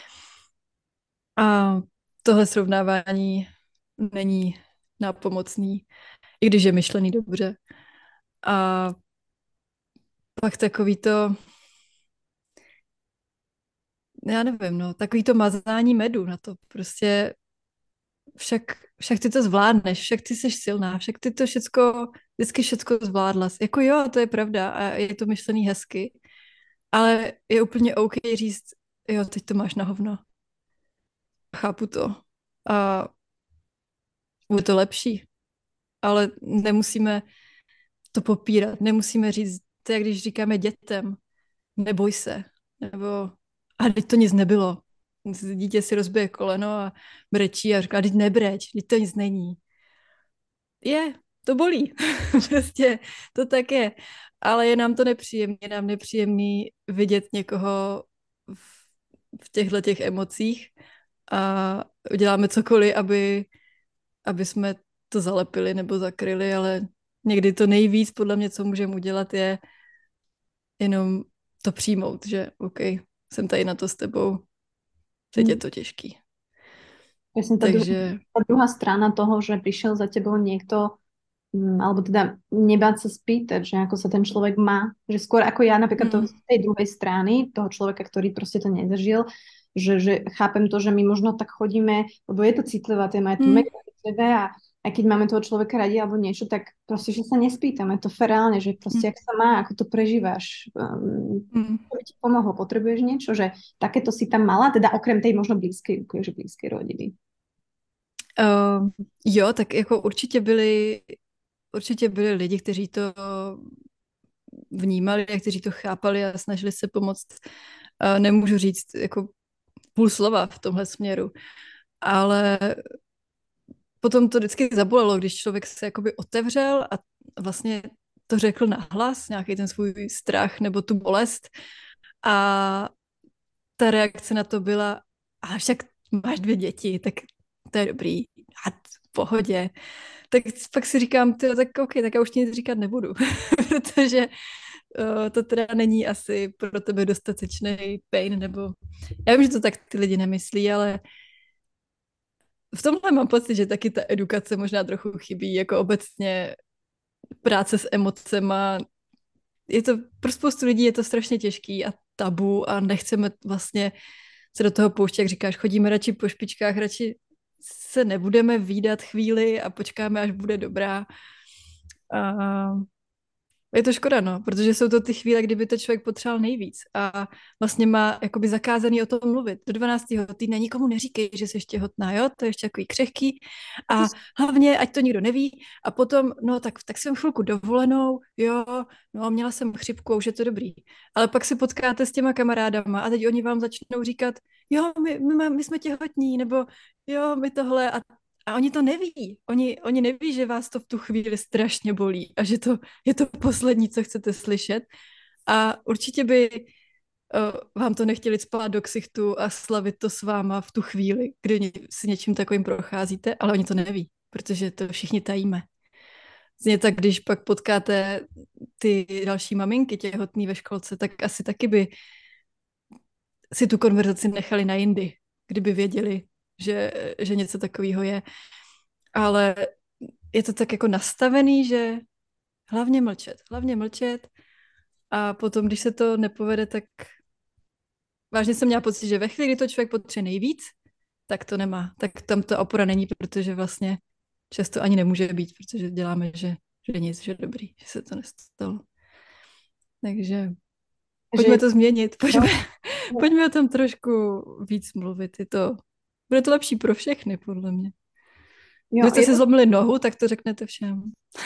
A tohle srovnávání není nápomocný, i když je myšlený dobře. A pak takový to, já nevím, no, takový to mazání medu na to, prostě však ty to zvládneš, však ty jsi silná, však ty to vždycky všecko zvládla. Jako jo, to je pravda a je to myšlený hezky, ale je úplně OK říct, jo, teď to máš na hovno. Chápu to. A bude to lepší, ale nemusíme to popírat, nemusíme říct, to je, když říkáme dětem, neboj se, nebo a teď to nic nebylo. Dítě si rozbije koleno a brečí a říká, teď nebreč, teď to nic není. To bolí. Prostě to tak je. Ale je nám to nepříjemné, je nám nepříjemný vidět někoho v těchto těch emocích a uděláme cokoliv, aby jsme to zalepili nebo zakryli, ale někdy to nejvíc podle mě, co můžeme udělat, je jenom to přijmout, že OK, jsem tady na to s tebou. teď je to těžký. Presne Takže... tá druhá strana toho, že prišiel za tebou niekto, alebo teda nebáť sa spýtať, že ako sa ten človek má, že skôr ako ja napríklad to z tej druhej strany, toho človeka, ktorý proste to nezažil, že chápem to, že my možno tak chodíme, lebo je to citlivá téma, je to mega citlivé a keď máme toho človeka radi alebo niečo, tak proste, že sa nespýtame to ferálne, že proste, jak sa má, ako to prežívaš, čo by ti pomohlo, potrebuješ niečo, že takéto si tam mala, teda okrem tej možno blízkej rodiny. Jo, tak jako určitě byli lidi, kteří to vnímali a kteří to chápali a snažili se pomoct. Nemůžu říct jako půl slova v tomhle směru, ale potom to vždycky zabolelo, když člověk se jakoby otevřel a vlastně to řekl nahlas, nějaký ten svůj strach nebo tu bolest a ta reakce na to byla, a však máš 2 děti, tak to je dobrý, a v pohodě. Tak pak si říkám, tak OK, tak já už nic říkat nebudu, protože to teda není asi pro tebe dostatečný pain, nebo já vím, že to tak ty lidi nemyslí, ale v tomhle mám pocit, že taky ta edukace možná trochu chybí, jako obecně práce s emocema. Je to pro spoustu lidí je to strašně těžký a tabu a nechceme vlastně se do toho pouštět, jak říkáš, chodíme radši po špičkách, radši se nebudeme vídat chvíli a počkáme, až bude dobrá. A je to škoda, no, protože jsou to ty chvíle, kdyby to člověk potřeboval nejvíc a vlastně má jakoby zakázaný o tom mluvit. Do 12. týdne nikomu neříkej, že jsi ještě těhotná, jo, to je ještě takový křehký a hlavně, ať to nikdo neví a potom, no tak jsem chvilku dovolenou, jo, no měla jsem chřipku, už je to dobrý. Ale pak se potkáte s těma kamarádama a teď oni vám začnou říkat, jo, my jsme těhotní, nebo jo, my tohle a oni to neví. Oni neví, že vás to v tu chvíli strašně bolí a že to je to poslední, co chcete slyšet. A určitě by vám to nechtěli spát do ksichtu a slavit to s váma v tu chvíli, kdy si něčím takovým procházíte, ale oni to neví, protože to všichni tajíme. Zně tak, když pak potkáte ty další maminky těhotný ve školce, tak asi taky by si tu konverzaci nechali na jindy, kdyby věděli, že něco takového je. Ale je to tak jako nastavený, že hlavně mlčet a potom, když se to nepovede, tak vážně jsem měla pocit, že ve chvíli, kdy to člověk potřebuje nejvíc, tak to nemá. Tak tam ta opora není, protože vlastně často ani nemůže být, protože děláme, že nic, že dobrý, že se to nestalo. Takže pojďme to změnit, pojďme o tom trošku víc mluvit. Bude to lepší pro všechny, podle mě. Jo, když jste si zlomili nohu, tak to řeknete všem.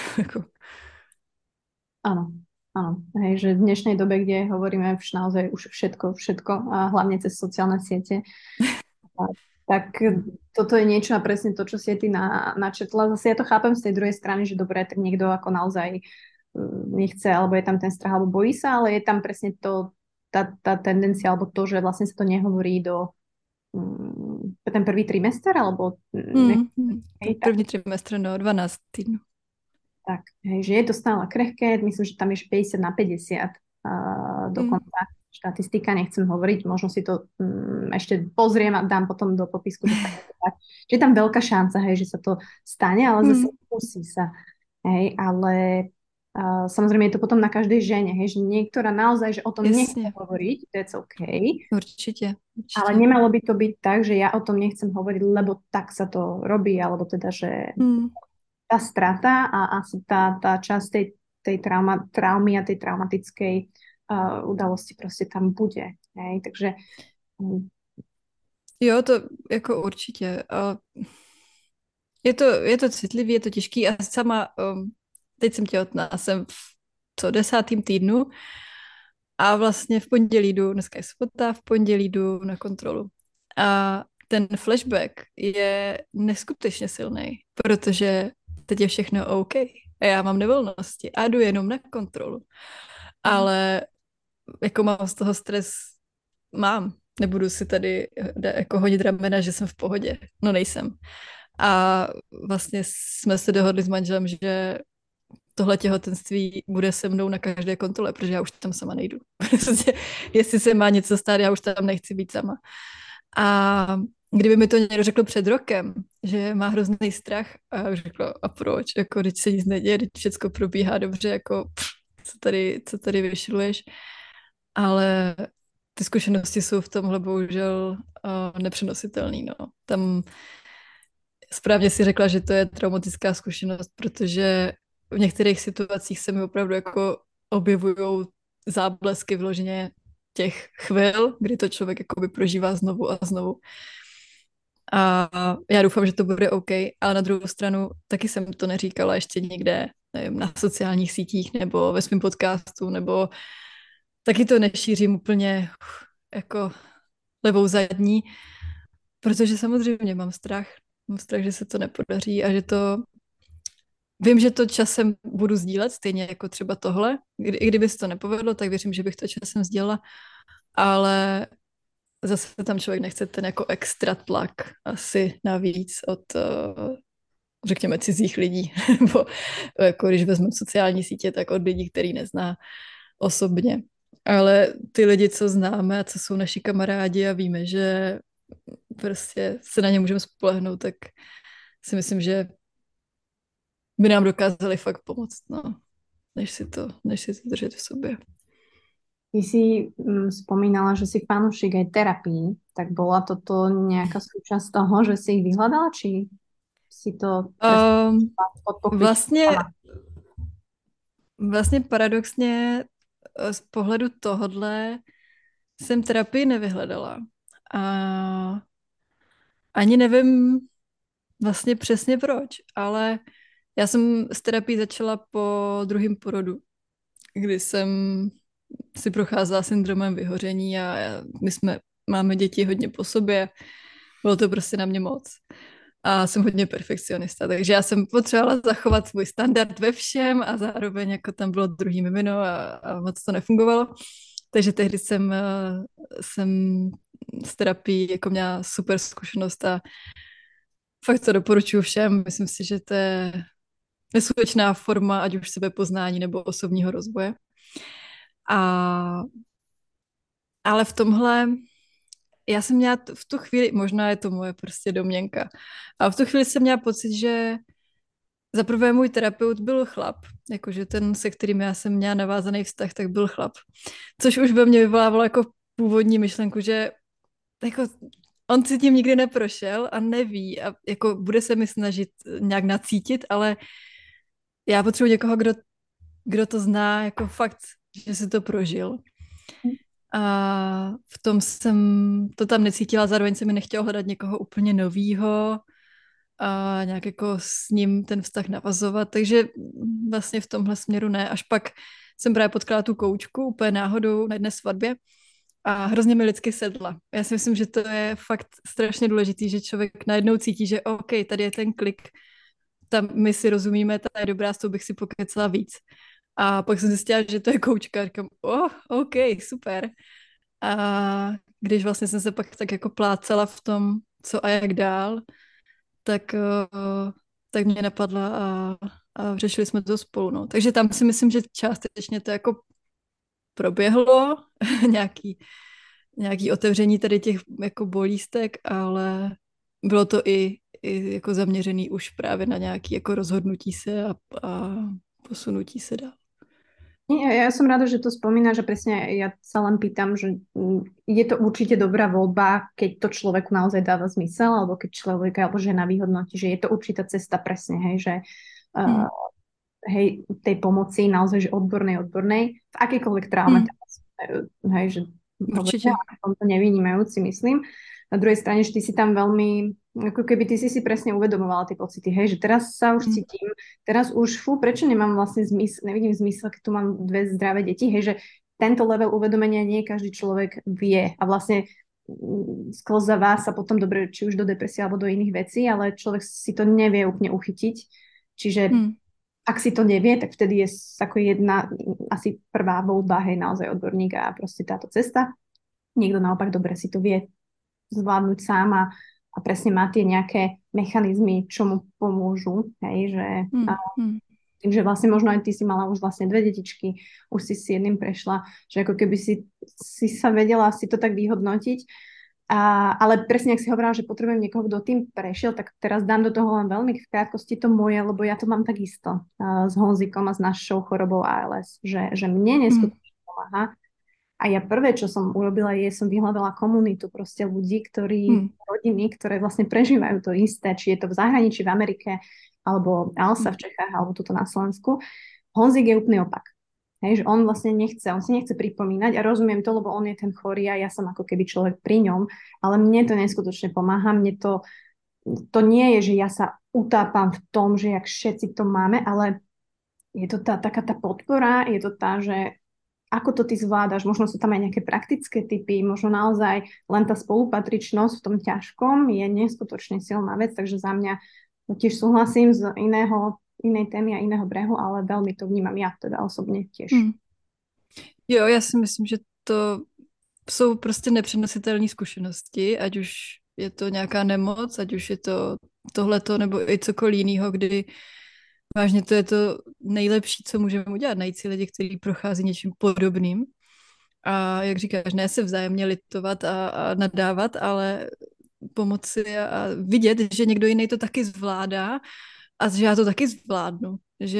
Áno. Hej, že v dnešnej dobe, kde hovoríme naozaj už všetko a hlavne cez sociálne siete, tak toto je niečo a presne to, čo si ty načetla. Zase ja to chápem z tej druhej strany, že dobre, tak niekto ako naozaj nechce, alebo je tam ten strach, alebo bojí sa, ale je tam presne tá tendencia, alebo to, že vlastne sa to nehovorí do ten prvý trimester, alebo... První trimestr, no, 12 týdnů. Tak, hej, že je to stále krehké, myslím, že tam je 50/50 dokonca štatistika, nechcem hovoriť, možno si to ešte pozriem a dám potom do popisku. Že je tam veľká šanca, hej, že sa to stane, ale zase musí sa. Hej, ale samozrejme je to potom na každej žene, hej, že niektorá naozaj, že o tom nechce hovoriť, that's okay. Určite. Ale nemalo by to byť tak, že ja o tom nechcem hovoriť, lebo tak sa to robí, alebo teda, že tá strata a asi tá časť tej traumy a tej traumatickej udalosti prostě tam bude. Hej? Takže... Jo, to jako určitě. Je to citlivý, je to těžký a sama teď jsem těhotná, jsem v 10. týdnu a vlastně v pondělí jdu, dneska je sobota, v pondělí jdu na kontrolu. A ten flashback je neskutečně silný, protože teď je všechno OK. A já mám nevolnosti a jdu jenom na kontrolu. Ale jako mám z toho stres, nebudu si tady jako hodit ramena, že jsem v pohodě. No nejsem. A vlastně jsme se dohodli s manželem, že tohle těhotenství bude se mnou na každé kontrole, protože já už tam sama nejdu. Prostě, jestli se má něco stát, já už tam nechci být sama. A kdyby mi to někdo řekl před rokem, že má hrozný strach, a já bych řekla, a proč? Jako, když se nic neděje, když všechno probíhá dobře, jako, co tady vyšiluješ? Ale ty zkušenosti jsou v tomhle bohužel nepřenositelný, no. Tam správně si řekla, že to je traumatická zkušenost, protože v některých situacích se mi opravdu jako objevují záblesky vloženě těch chvil, kdy to člověk jakoby prožívá znovu a znovu. A já doufám, že to bude OK, ale na druhou stranu taky jsem to neříkala ještě nikde, nevím, na sociálních sítích nebo ve svém podcastu, nebo taky to nešířím úplně jako levou zadní, protože samozřejmě mám strach. Mám strach, že se to nepodaří a že to... Vím, že to časem budu sdílet, stejně jako třeba tohle. I kdyby se to nepovedlo, tak věřím, že bych to časem sdílela, ale zase tam člověk nechce ten jako extra tlak asi navíc od, řekněme, cizích lidí. Nebo jako když vezmu sociální sítě, tak od lidí, který nezná osobně. Ale ty lidi, co známe a co jsou naši kamarádi a víme, že prostě se na ně můžeme spolehnout, tak si myslím, že by nám dokázali fakt pomoct, no, než si to držet v sobě. Ty si spomínala, že si fanúšik aj terapii, tak bola toto nejaká súčasť toho, že si ich vyhľadala, či si to pod pokličkou Vlastně, sama? vlastně paradoxně z pohledu tohodle jsem terapii nevyhledala. A ani nevím vlastně přesně proč, ale já jsem s terapií začala po druhém porodu, kdy jsem si procházela syndromem vyhoření a máme děti hodně po sobě. Bylo to prostě na mě moc. A jsem hodně perfekcionista, takže já jsem potřebovala zachovat svůj standard ve všem a zároveň jako tam bylo druhý mimino a moc to nefungovalo. Takže tehdy jsem s terapií jako měla super zkušenost a fakt to doporučuji všem. Myslím si, že to je neskutečná forma, ať už sebepoznání nebo osobního rozvoje. Ale v tomhle já jsem měla v tu chvíli, možná je to moje prostě domněnka, a v tu chvíli jsem měla pocit, že za prvé můj terapeut byl chlap, jakože ten, se kterým já jsem měla navázaný vztah, tak byl chlap. Což už ve mně vyvolávalo jako původní myšlenku, že jako on si tím nikdy neprošel a neví a jako bude se mi snažit nějak nacítit, ale já potřebuji někoho, kdo to zná jako fakt, že si to prožil. A v tom jsem to tam necítila, zároveň se mi nechtělo hledat někoho úplně novýho a nějak jako s ním ten vztah navazovat, takže vlastně v tomhle směru ne. Až pak jsem právě potkala tu koučku úplně náhodou na jedné svatbě a hrozně mi lidsky sedla. Já si myslím, že to je fakt strašně důležitý, že člověk najednou cítí, že OK, tady je ten klik, tam my si rozumíme, ta je dobrá, s tou bych si pokecala víc. A pak jsem zjistila, že to je koučka, říkám, OK, super. A když vlastně jsem se pak tak jako plácala v tom, co a jak dál, tak mě napadla a řešili jsme to spolu. No. Takže tam si myslím, že částečně to jako proběhlo, nějaký otevření tady těch jako bolístek, ale bylo to i jako zaměřený už právě na nějaké jako rozhodnutí se a posunutí se dál. Ja som rada, že to spomínaš, že presne ja sa len pýtam, že je to určite dobrá voľba, keď to človeku naozaj dáva zmysel, alebo keď človek alebo žena vyhodnotí, že je to určitá cesta presne, hej, že hej, tej pomoci naozaj, že odbornej, v akýkoľvek traume, hej, že určite. V tomto nevynímajúci, myslím. Na druhej strane, že ty si tam veľmi, ako keby ty si presne uvedomovala tie pocity, hej, že teraz sa už cítim, teraz už, prečo nemám vlastne nevidím zmysel, keď tu mám dve zdravé deti, hej, že tento level uvedomenia nie každý človek vie a vlastne sklza vás sa potom dobre, či už do depresie alebo do iných vecí, ale človek si to nevie úplne uchytiť, čiže ak si to nevie, tak vtedy je ako jedna, asi prvá voľba, hej, naozaj odborník a proste táto cesta. Niekto naopak dobre si to vie zvládnuť sám a presne má tie nejaké mechanizmy, čo mu pomôžu, hej, že tým, že vlastne možno aj ty si mala už vlastne dve detičky, už si s jedným prešla, že ako keby si sa vedela si to tak vyhodnotiť Ale presne, ak si hovorila, že potrebujem niekoho, kto tým prešiel, tak teraz dám do toho len veľmi v krátkosti to moje, lebo ja to mám takisto s Honzikom a s našou chorobou ALS, že mne Mm. neskutočne pomáha. A ja prvé, čo som urobila, je, som vyhľadala komunitu proste ľudí, Mm. rodiny, ktoré vlastne prežívajú to isté, či je to v zahraničí, v Amerike, alebo Alsa Mm. v Čechách, alebo tuto na Slovensku. Honzik je úplný opak. Hej, že on vlastne nechce, on si nechce pripomínať a rozumiem to, lebo on je ten chorý a ja som ako keby človek pri ňom, ale mne to neskutočne pomáha, to nie je, že ja sa utápam v tom, že jak všetci to máme, ale je to taká tá podpora, je to tá, že ako to ty zvládaš, možno sú tam aj nejaké praktické typy, možno naozaj len tá spolupatričnosť v tom ťažkom je neskutočne silná vec, takže za mňa tiež súhlasím z inej témy a iného brehu, ale veľmi to vnímam ja teda osobne tiež. Mm. Jo, já si myslím, že to jsou prostě nepřenositelné zkušenosti, ať už je to nějaká nemoc, ať už je to tohleto, nebo i cokoliv jiného, kdy vážně to je to nejlepší, co můžeme udělat, najít si lidi, kteří prochází něčím podobným. A jak říkáš, ne se vzájemně litovat a nadávat, ale pomoci a vidět, že někdo jiný to taky zvládá a že já to taky zvládnu.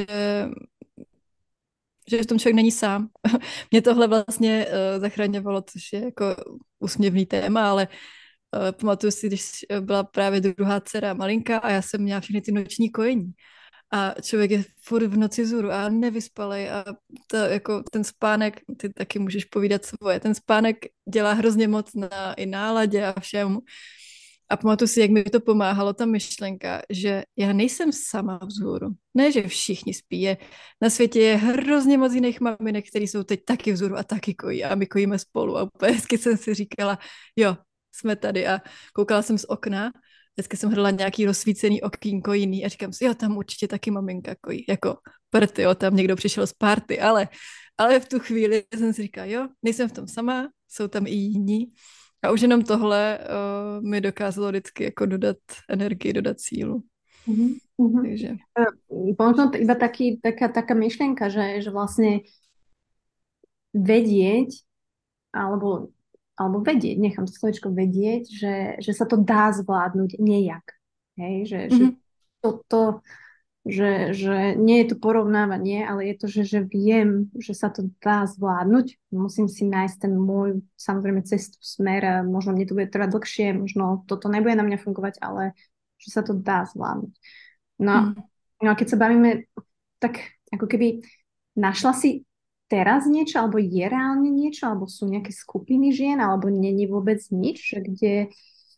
Že v tom člověk není sám. Mě tohle vlastně zachraňovalo, což je jako úsměvný téma, ale pamatuju si, když byla právě druhá dcera malinká a já jsem měla všechny ty noční kojení. A člověk je furt v noci vzhůru a nevyspalej a jako ten spánek, ty taky můžeš povídat svoje, ten spánek dělá hrozně moc na i náladě a všemu. A pamatuju si, jak mi to pomáhalo, ta myšlenka, že já nejsem sama vzhůru. Ne, že všichni spí. Na světě je hrozně moc jiných maminek, které jsou teď taky vzhůru a taky kojí a my kojíme spolu. A úplně hezky jsem si říkala, jo, jsme tady a koukala jsem z okna. Vždycky jsem hledala nějaký rozsvícený okýnko jiný a říkám si, jo, tam určitě taky maminka kojí. Jako prty, jo, tam někdo přišel z party, ale v tu chvíli jsem si říkala, jo, nejsem v tom sama, jsou tam i jiní. A už jenom tohle mi dokázalo vždycky jako dodat energii, dodat sílu. Takže. Možno iba taká myšlienka, že vlastne vedieť, alebo vedieť, nechám to slovičko vedieť, že sa to dá zvládnuť nejak. Hej? Že nie je to porovnávanie, ale je to, že viem, že sa to dá zvládnuť. Musím si nájsť ten môj, samozrejme, cestu, smer a možno mne to bude trvať dlhšie, možno toto nebude na mňa fungovať, ale že sa to dá zvládnuť. No a keď sa bavíme, tak ako keby našla si teraz niečo, alebo je reálne niečo, alebo sú nejaké skupiny žien, alebo není vôbec nič, kde...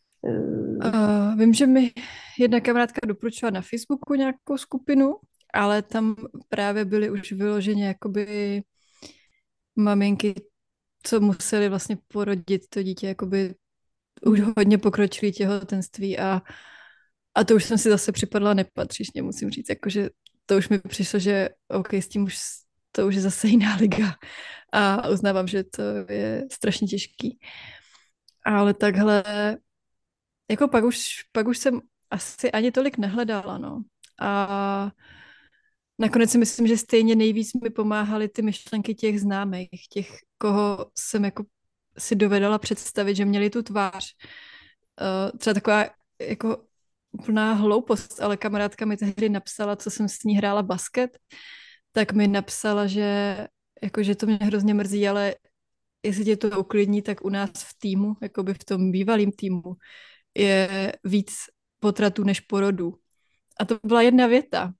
Vím, že mi jedna kamarádka doporučila na Facebooku nějakou skupinu, ale tam právě byly už vyloženě jakoby maminky, co museli vlastně porodit to dítě, jakoby už hodně pokročilý těhotenství a to už jsem si zase připadla nepatřičně, musím říct, jakože to už mi přišlo, že OK, s tím už to už je zase jiná liga a uznávám, že to je strašně těžký. Ale takhle jako pak už jsem asi ani tolik nehledala, no. A nakonec si myslím, že stejně nejvíc mi pomáhaly ty myšlenky těch známých, těch, koho jsem jako si dovedala představit, že měli tu tvář. Třeba taková jako úplná hloupost, ale kamarádka mi tehdy napsala, co jsem s ní hrála basket, tak mi napsala, že to mě hrozně mrzí, ale jestli tě to uklidní, tak u nás v týmu, jakoby v tom bývalém týmu, je víc potratů než porodů. A to byla jedna věta.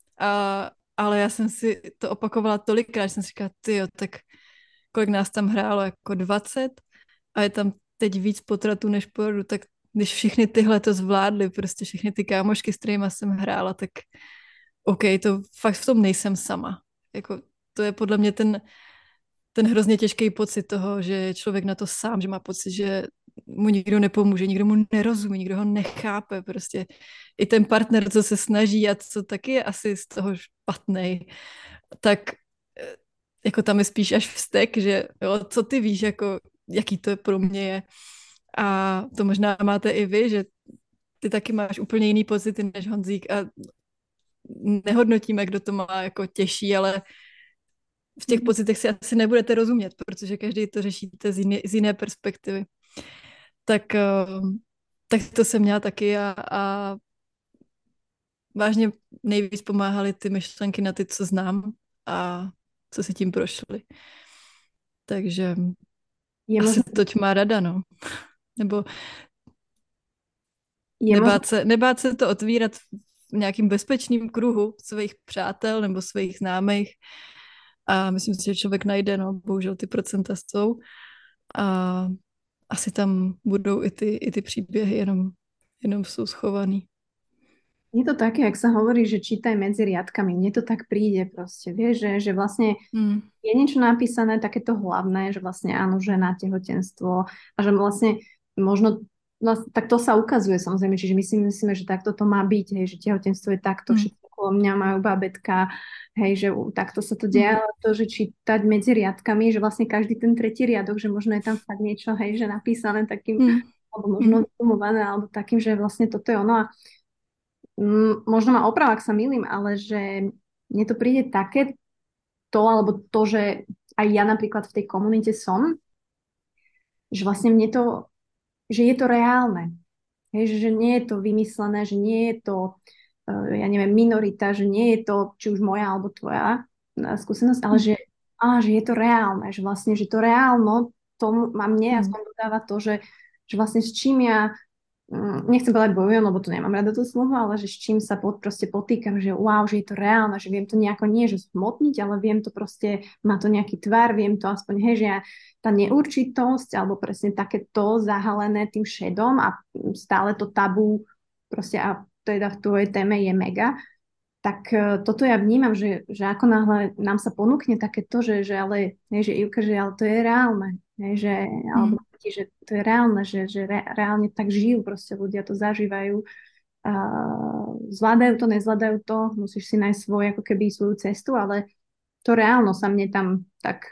Ale já jsem si to opakovala tolikrát, že jsem si říkala, tyjo, tak kolik nás tam hrálo, jako 20 a je tam teď víc potratů než porodu, tak když všichni tyhle to zvládli, prostě všechny ty kámošky, s kterými jsem hrála, tak OK, to fakt v tom nejsem sama. Jako, to je podle mě ten hrozně těžký pocit toho, že je člověk na to sám, že má pocit, že mu nikdo nepomůže, nikdo mu nerozumí, nikdo ho nechápe, prostě i ten partner, co se snaží a co taky je asi z toho špatnej, tak jako tam je spíš až vztek, že jo, co ty víš, jako jaký to pro mě je. A to možná máte i vy, že ty taky máš úplně jiný pocity než Honzík a nehodnotíme, kdo to má jako těžší, ale v těch pocitech si asi nebudete rozumět, protože každý to řešíte z jiné perspektivy. tak, tak to jsem měla taky a vážně nejvíc pomáhaly ty myšlenky na ty, co znám a co si tím prošli. Takže Je asi možno, toť má rada, no. Nebo je možno, nebát se to otvírat v nějakým bezpečným kruhu svých přátel nebo svých známých. A myslím si, že člověk najde, no, bohužel ty procenta jsou. A asi tam budou i ty příběhy, jenom jsou schovaný. je to také, jak sa hovorí, že čítaj medzi riadkami. Mne to tak príde proste, vieš, že vlastne Mm, je niečo napísané, takéto hlavné, že vlastne áno, žena, tehotenstvo a že vlastne možno tak to sa ukazuje samozrejme, čiže my si myslíme, že takto to má byť, hej, že tehotenstvo je takto, mm, všetko okolo mňa majú babetka, hej, že takto sa to deje, mm, ale to, že čítať medzi riadkami, že vlastne každý ten tretí riadok, že možno je tam fakt niečo, hej, že napísané takým, mm, alebo možno mm, vytumované, alebo takým, že vlastne toto je ono a možno ma oprav, ak sa milím, ale že mne to príde také to, alebo to, že aj ja napríklad v tej komunite som, že vlastne mne to, že je to reálne. Hej, že nie je to vymyslené, že nie je to, ja neviem, minorita, že nie je to, či už moja alebo tvoja skúsenosť, ale mm, že je to reálne, že vlastne, že to reálno, to ma mne mm, aspoň dodáva to, že vlastne s čím ja nechcem povedať bojujem, lebo to nemám rada to slovo, ale že s čím sa proste potýkam, že wow, že je to reálne, že viem to nejako nie, že zhmotniť, ale viem to proste, má to nejaký tvar, viem to aspoň, hej, že ja, tá neurčitosť, alebo presne takéto zahalené tým šedom a stále to tabu proste a teda v tvojej téme je mega, tak toto ja vnímam, že ako náhle nám sa ponúkne takéto, že ale, hej, že Ivka, že ale to je reálne, hej, že, mm, alebo že to je reálne, že reálne tak žijú, proste ľudia to zažívajú, zvládajú to, nezvládajú to, musíš si nájsť svoj, ako keby svoju cestu, ale to reálno sa mne tam tak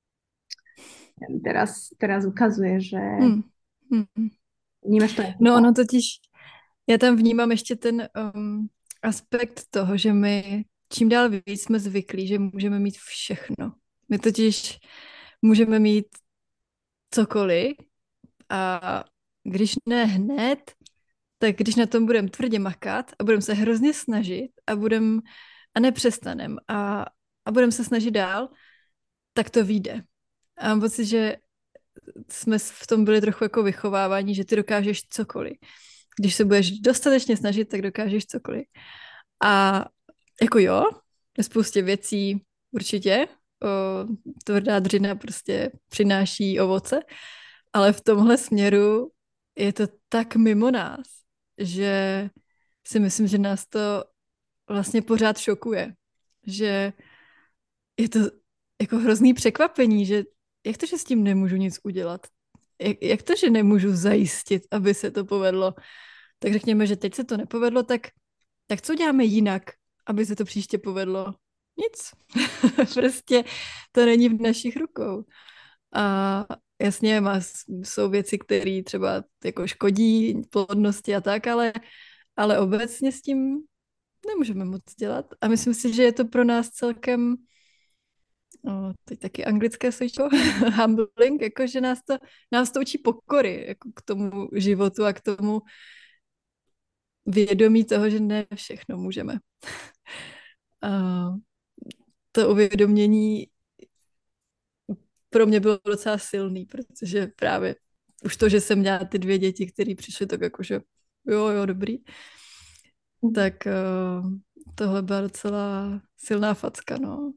teraz ukazuje, že mm, mm. vnímaš to No tak. ono totiž, já tam vnímám ještě ten aspekt toho, že my čím dál víc jsme zvyklí, že můžeme mít všechno. My totiž můžeme mít cokoliv a když ne hned, tak když na tom budeme tvrdě makat a budeme se hrozně snažit a nepřestanem a budeme se snažit dál, tak to vyjde. A mám pocit, že jsme v tom byli trochu jako vychovávání, že ty dokážeš cokoliv. Když se budeš dostatečně snažit, tak dokážeš cokoliv. A jako jo, ve spoustě věcí určitě tvrdá dřina prostě přináší ovoce, ale v tomhle směru je to tak mimo nás, že si myslím, že nás to vlastně pořád šokuje. Že je to jako hrozný překvapení, že jak to, že s tím nemůžu nic udělat? Jak to, že nemůžu zajistit, aby se to povedlo? Tak řekněme, že teď se to nepovedlo, tak co děláme jinak, aby se to příště povedlo? Nic. Prostě to není v našich rukou. A jasně, jsou věci, které třeba jako škodí plodnosti a tak, ale obecně s tím nemůžeme moc dělat. A myslím si, že je to pro nás celkem, teď taky anglické slovíčko, humbling, jako že nás to učí pokory jako k tomu životu a k tomu vědomí toho, že ne všechno můžeme. A to uvědomění pro mě bylo docela silný, protože právě už to, že jsem měla ty 2 děti, které přišly tak jakože jo, dobrý, tak tohle byla docela silná facka, no.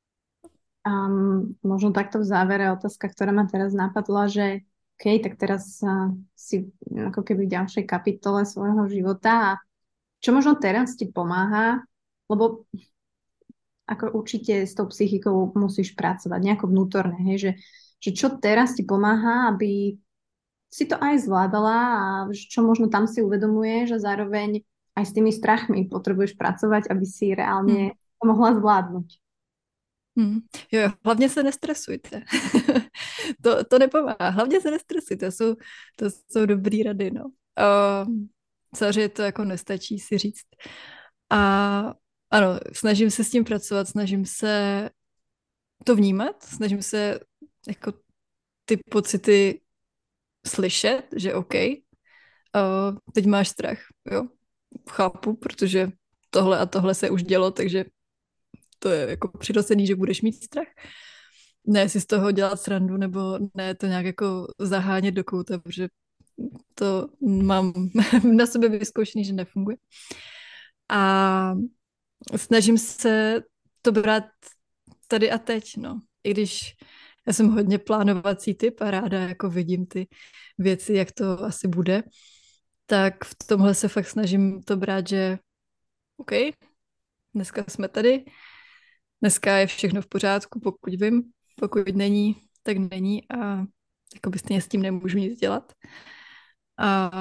Možno takto v závere otázka, ktorá ma teraz napadla, že OK, tak teraz si ako keby v ďalšej kapitole svojho života a čo možno teraz ti pomáha, lebo ako určite s tou psychikou musíš pracovať nejako vnútorne, hej, že čo teraz ti pomáha, aby si to aj zvládala a čo možno tam si uvedomuješ a zároveň aj s tými strachmi potrebuješ pracovať, aby si reálne to mohla zvládnuť. Jo, hlavně se nestresujte. To nepomáhá. Hlavně se nestresujte. To jsou dobrý rady, no. Samozřejmě to jako nestačí si říct. A ano, snažím se s tím pracovat, snažím se to vnímat, snažím se jako ty pocity slyšet, že OK, teď máš strach, jo, chápu, protože tohle a tohle se už dělo, takže to je jako přirozený, že budeš mít strach. Ne si z toho dělat srandu, nebo ne to nějak jako zahánět do kouta, protože to mám na sebe vyzkoušený, že nefunguje. A snažím se to brát tady a teď, no. I když já jsem hodně plánovací typ a ráda jako vidím ty věci, jak to asi bude, tak v tomhle se fakt snažím to brát, že OK, dneska jsme tady, dneska je všechno v pořádku, pokud vím, pokud není, tak není a jako by stejně s tím nemůžu nic dělat. A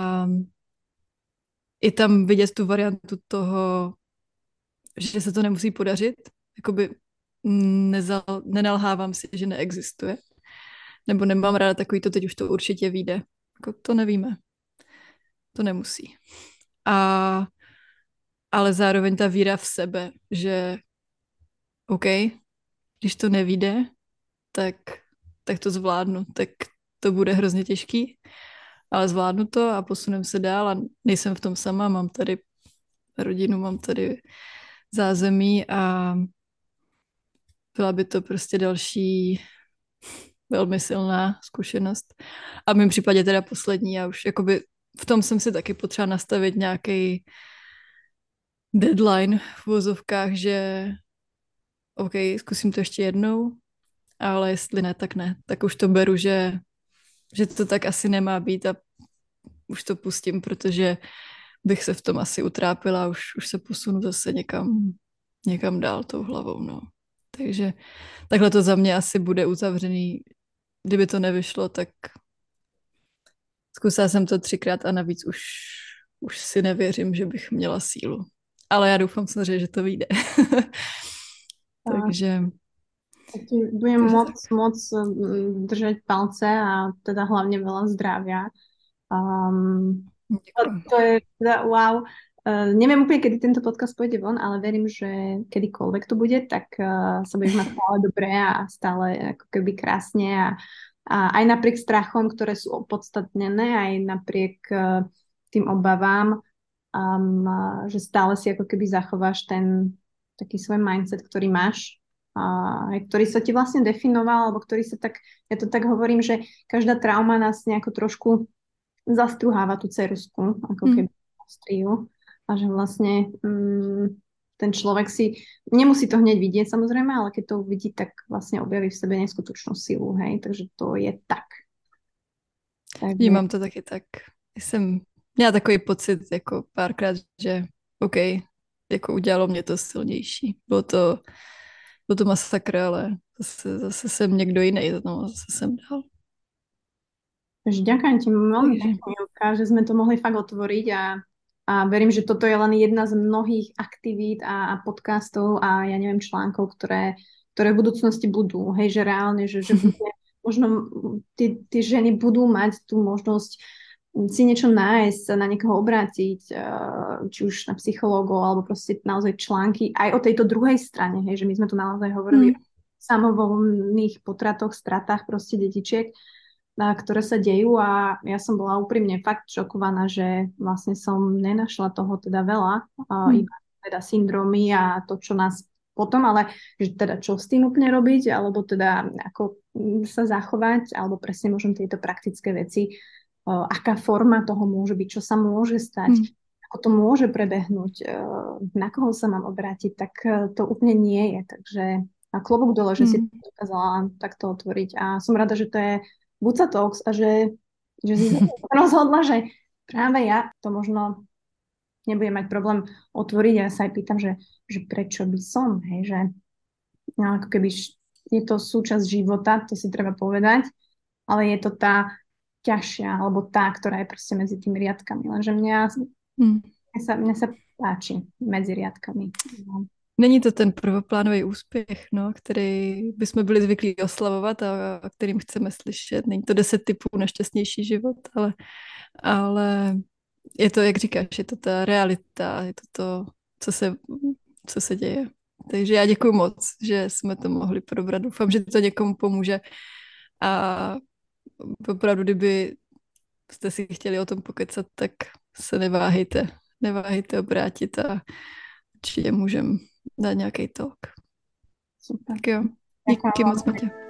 i tam vidět tu variantu toho, že se to nemusí podařit, jakoby nenalhávám si, že neexistuje. Nebo nemám ráda takový to, teď už to určitě vyjde. Jako to nevíme. To nemusí. A, ale zároveň ta víra v sebe, že OK, když to nevyjde, tak, tak to zvládnu. Tak to bude hrozně těžký, ale zvládnu to a posunem se dál a nejsem v tom sama, mám tady rodinu, mám tady zázemí a byla by to prostě další velmi silná zkušenost. A v mém případě teda poslední, já už jakoby v tom jsem si taky potřeba nastavit nějaký deadline v uvozovkách, že OK, zkusím to ještě jednou, ale jestli ne, tak ne. Tak už to beru, že to tak asi nemá být a už to pustím, protože bych se v tom asi utrápila a už se posunu zase někam dál tou hlavou, no. Takže takhle to za mě asi bude uzavřený. Kdyby to nevyšlo, tak zkusila jsem to 3krát a navíc už si nevěřím, že bych měla sílu. Ale já doufám samozřejmě, že to vyjde. Takže... Budem môcť držať palce a teda hlavne veľa zdravia. To je teda wow. Neviem úplne, kedy tento podcast pôjde von, ale verím, že kedykoľvek to bude, tak sa budeš mať stále dobre a stále ako keby krásne a aj napriek strachom, ktoré sú opodstatnené, aj napriek tým obavám, že stále si ako keby zachováš ten taký svoj mindset, ktorý máš, ktorý sa ti vlastne definoval, alebo ktorý sa tak, ja to tak hovorím, že každá trauma nás nejako trošku zastruháva tú ceruzku, ako keby striu. A že vlastne ten človek si, nemusí to hneď vidieť samozrejme, ale keď to uvidí, tak vlastne objaví v sebe neskutočnú silu, hej, takže to je tak. Vnímám to taky tak. Jsem měla takový pocit jako párkrát, že OK, jako udělalo mě to silnější. Bylo to masakr, ale zase jsem někdo jiný, no, zase jsem dál. Takže ďakujem ti veľmi pekne, Julka, že sme to mohli fakt otvoriť a verím, že toto je len jedna z mnohých aktivít a podcastov a ja neviem článkov, ktoré v budúcnosti budú. Hej, že reálne, že bude, možno tí ženy budú mať tú možnosť si niečo nájsť, sa na niekoho obrátiť, či už na psychológov, alebo proste naozaj články aj o tejto druhej strane, hej, že my sme tu naozaj hovorili o samovolných potratoch, stratách proste detičiek, ktoré sa dejú a ja som bola úprimne fakt šokovaná, že vlastne som nenašla toho teda veľa, iba teda syndromy a to, čo nás potom, ale že teda čo s tým úplne robiť, alebo teda ako sa zachovať, alebo presne možno tieto praktické veci, aká forma toho môže byť, čo sa môže stať, ako to môže prebehnúť, na koho sa mám obrátiť, tak to úplne nie je. Takže klobúk dole, že si to dokázala takto otvoriť a som rada, že to je Buca Talks a že si rozhodla, že práve ja to možno nebudem mať problém otvoriť a ja sa aj pýtam, že prečo by som, hej, že no, ako keby je to súčasť života, to si treba povedať, ale je to tá ťažšia, alebo tá, ktorá je proste medzi tými riadkami, lenže mne sa páči medzi riadkami. Není to ten prvoplánový úspěch, no, který bychom byli zvyklí oslavovat a kterým chceme slyšet. Není to 10 typů na šťastnější život, ale je to, jak říkáš, je to ta realita, je to to, co se děje. Takže já děkuju moc, že jsme to mohli probrat. Doufám, že to někomu pomůže. A opravdu, kdyby jste si chtěli o tom pokecat, tak se neváhejte obrátit a určitě můžem dát nějaký talk. Super. Tak jo, Ďakujem díky vám. moc, Matě.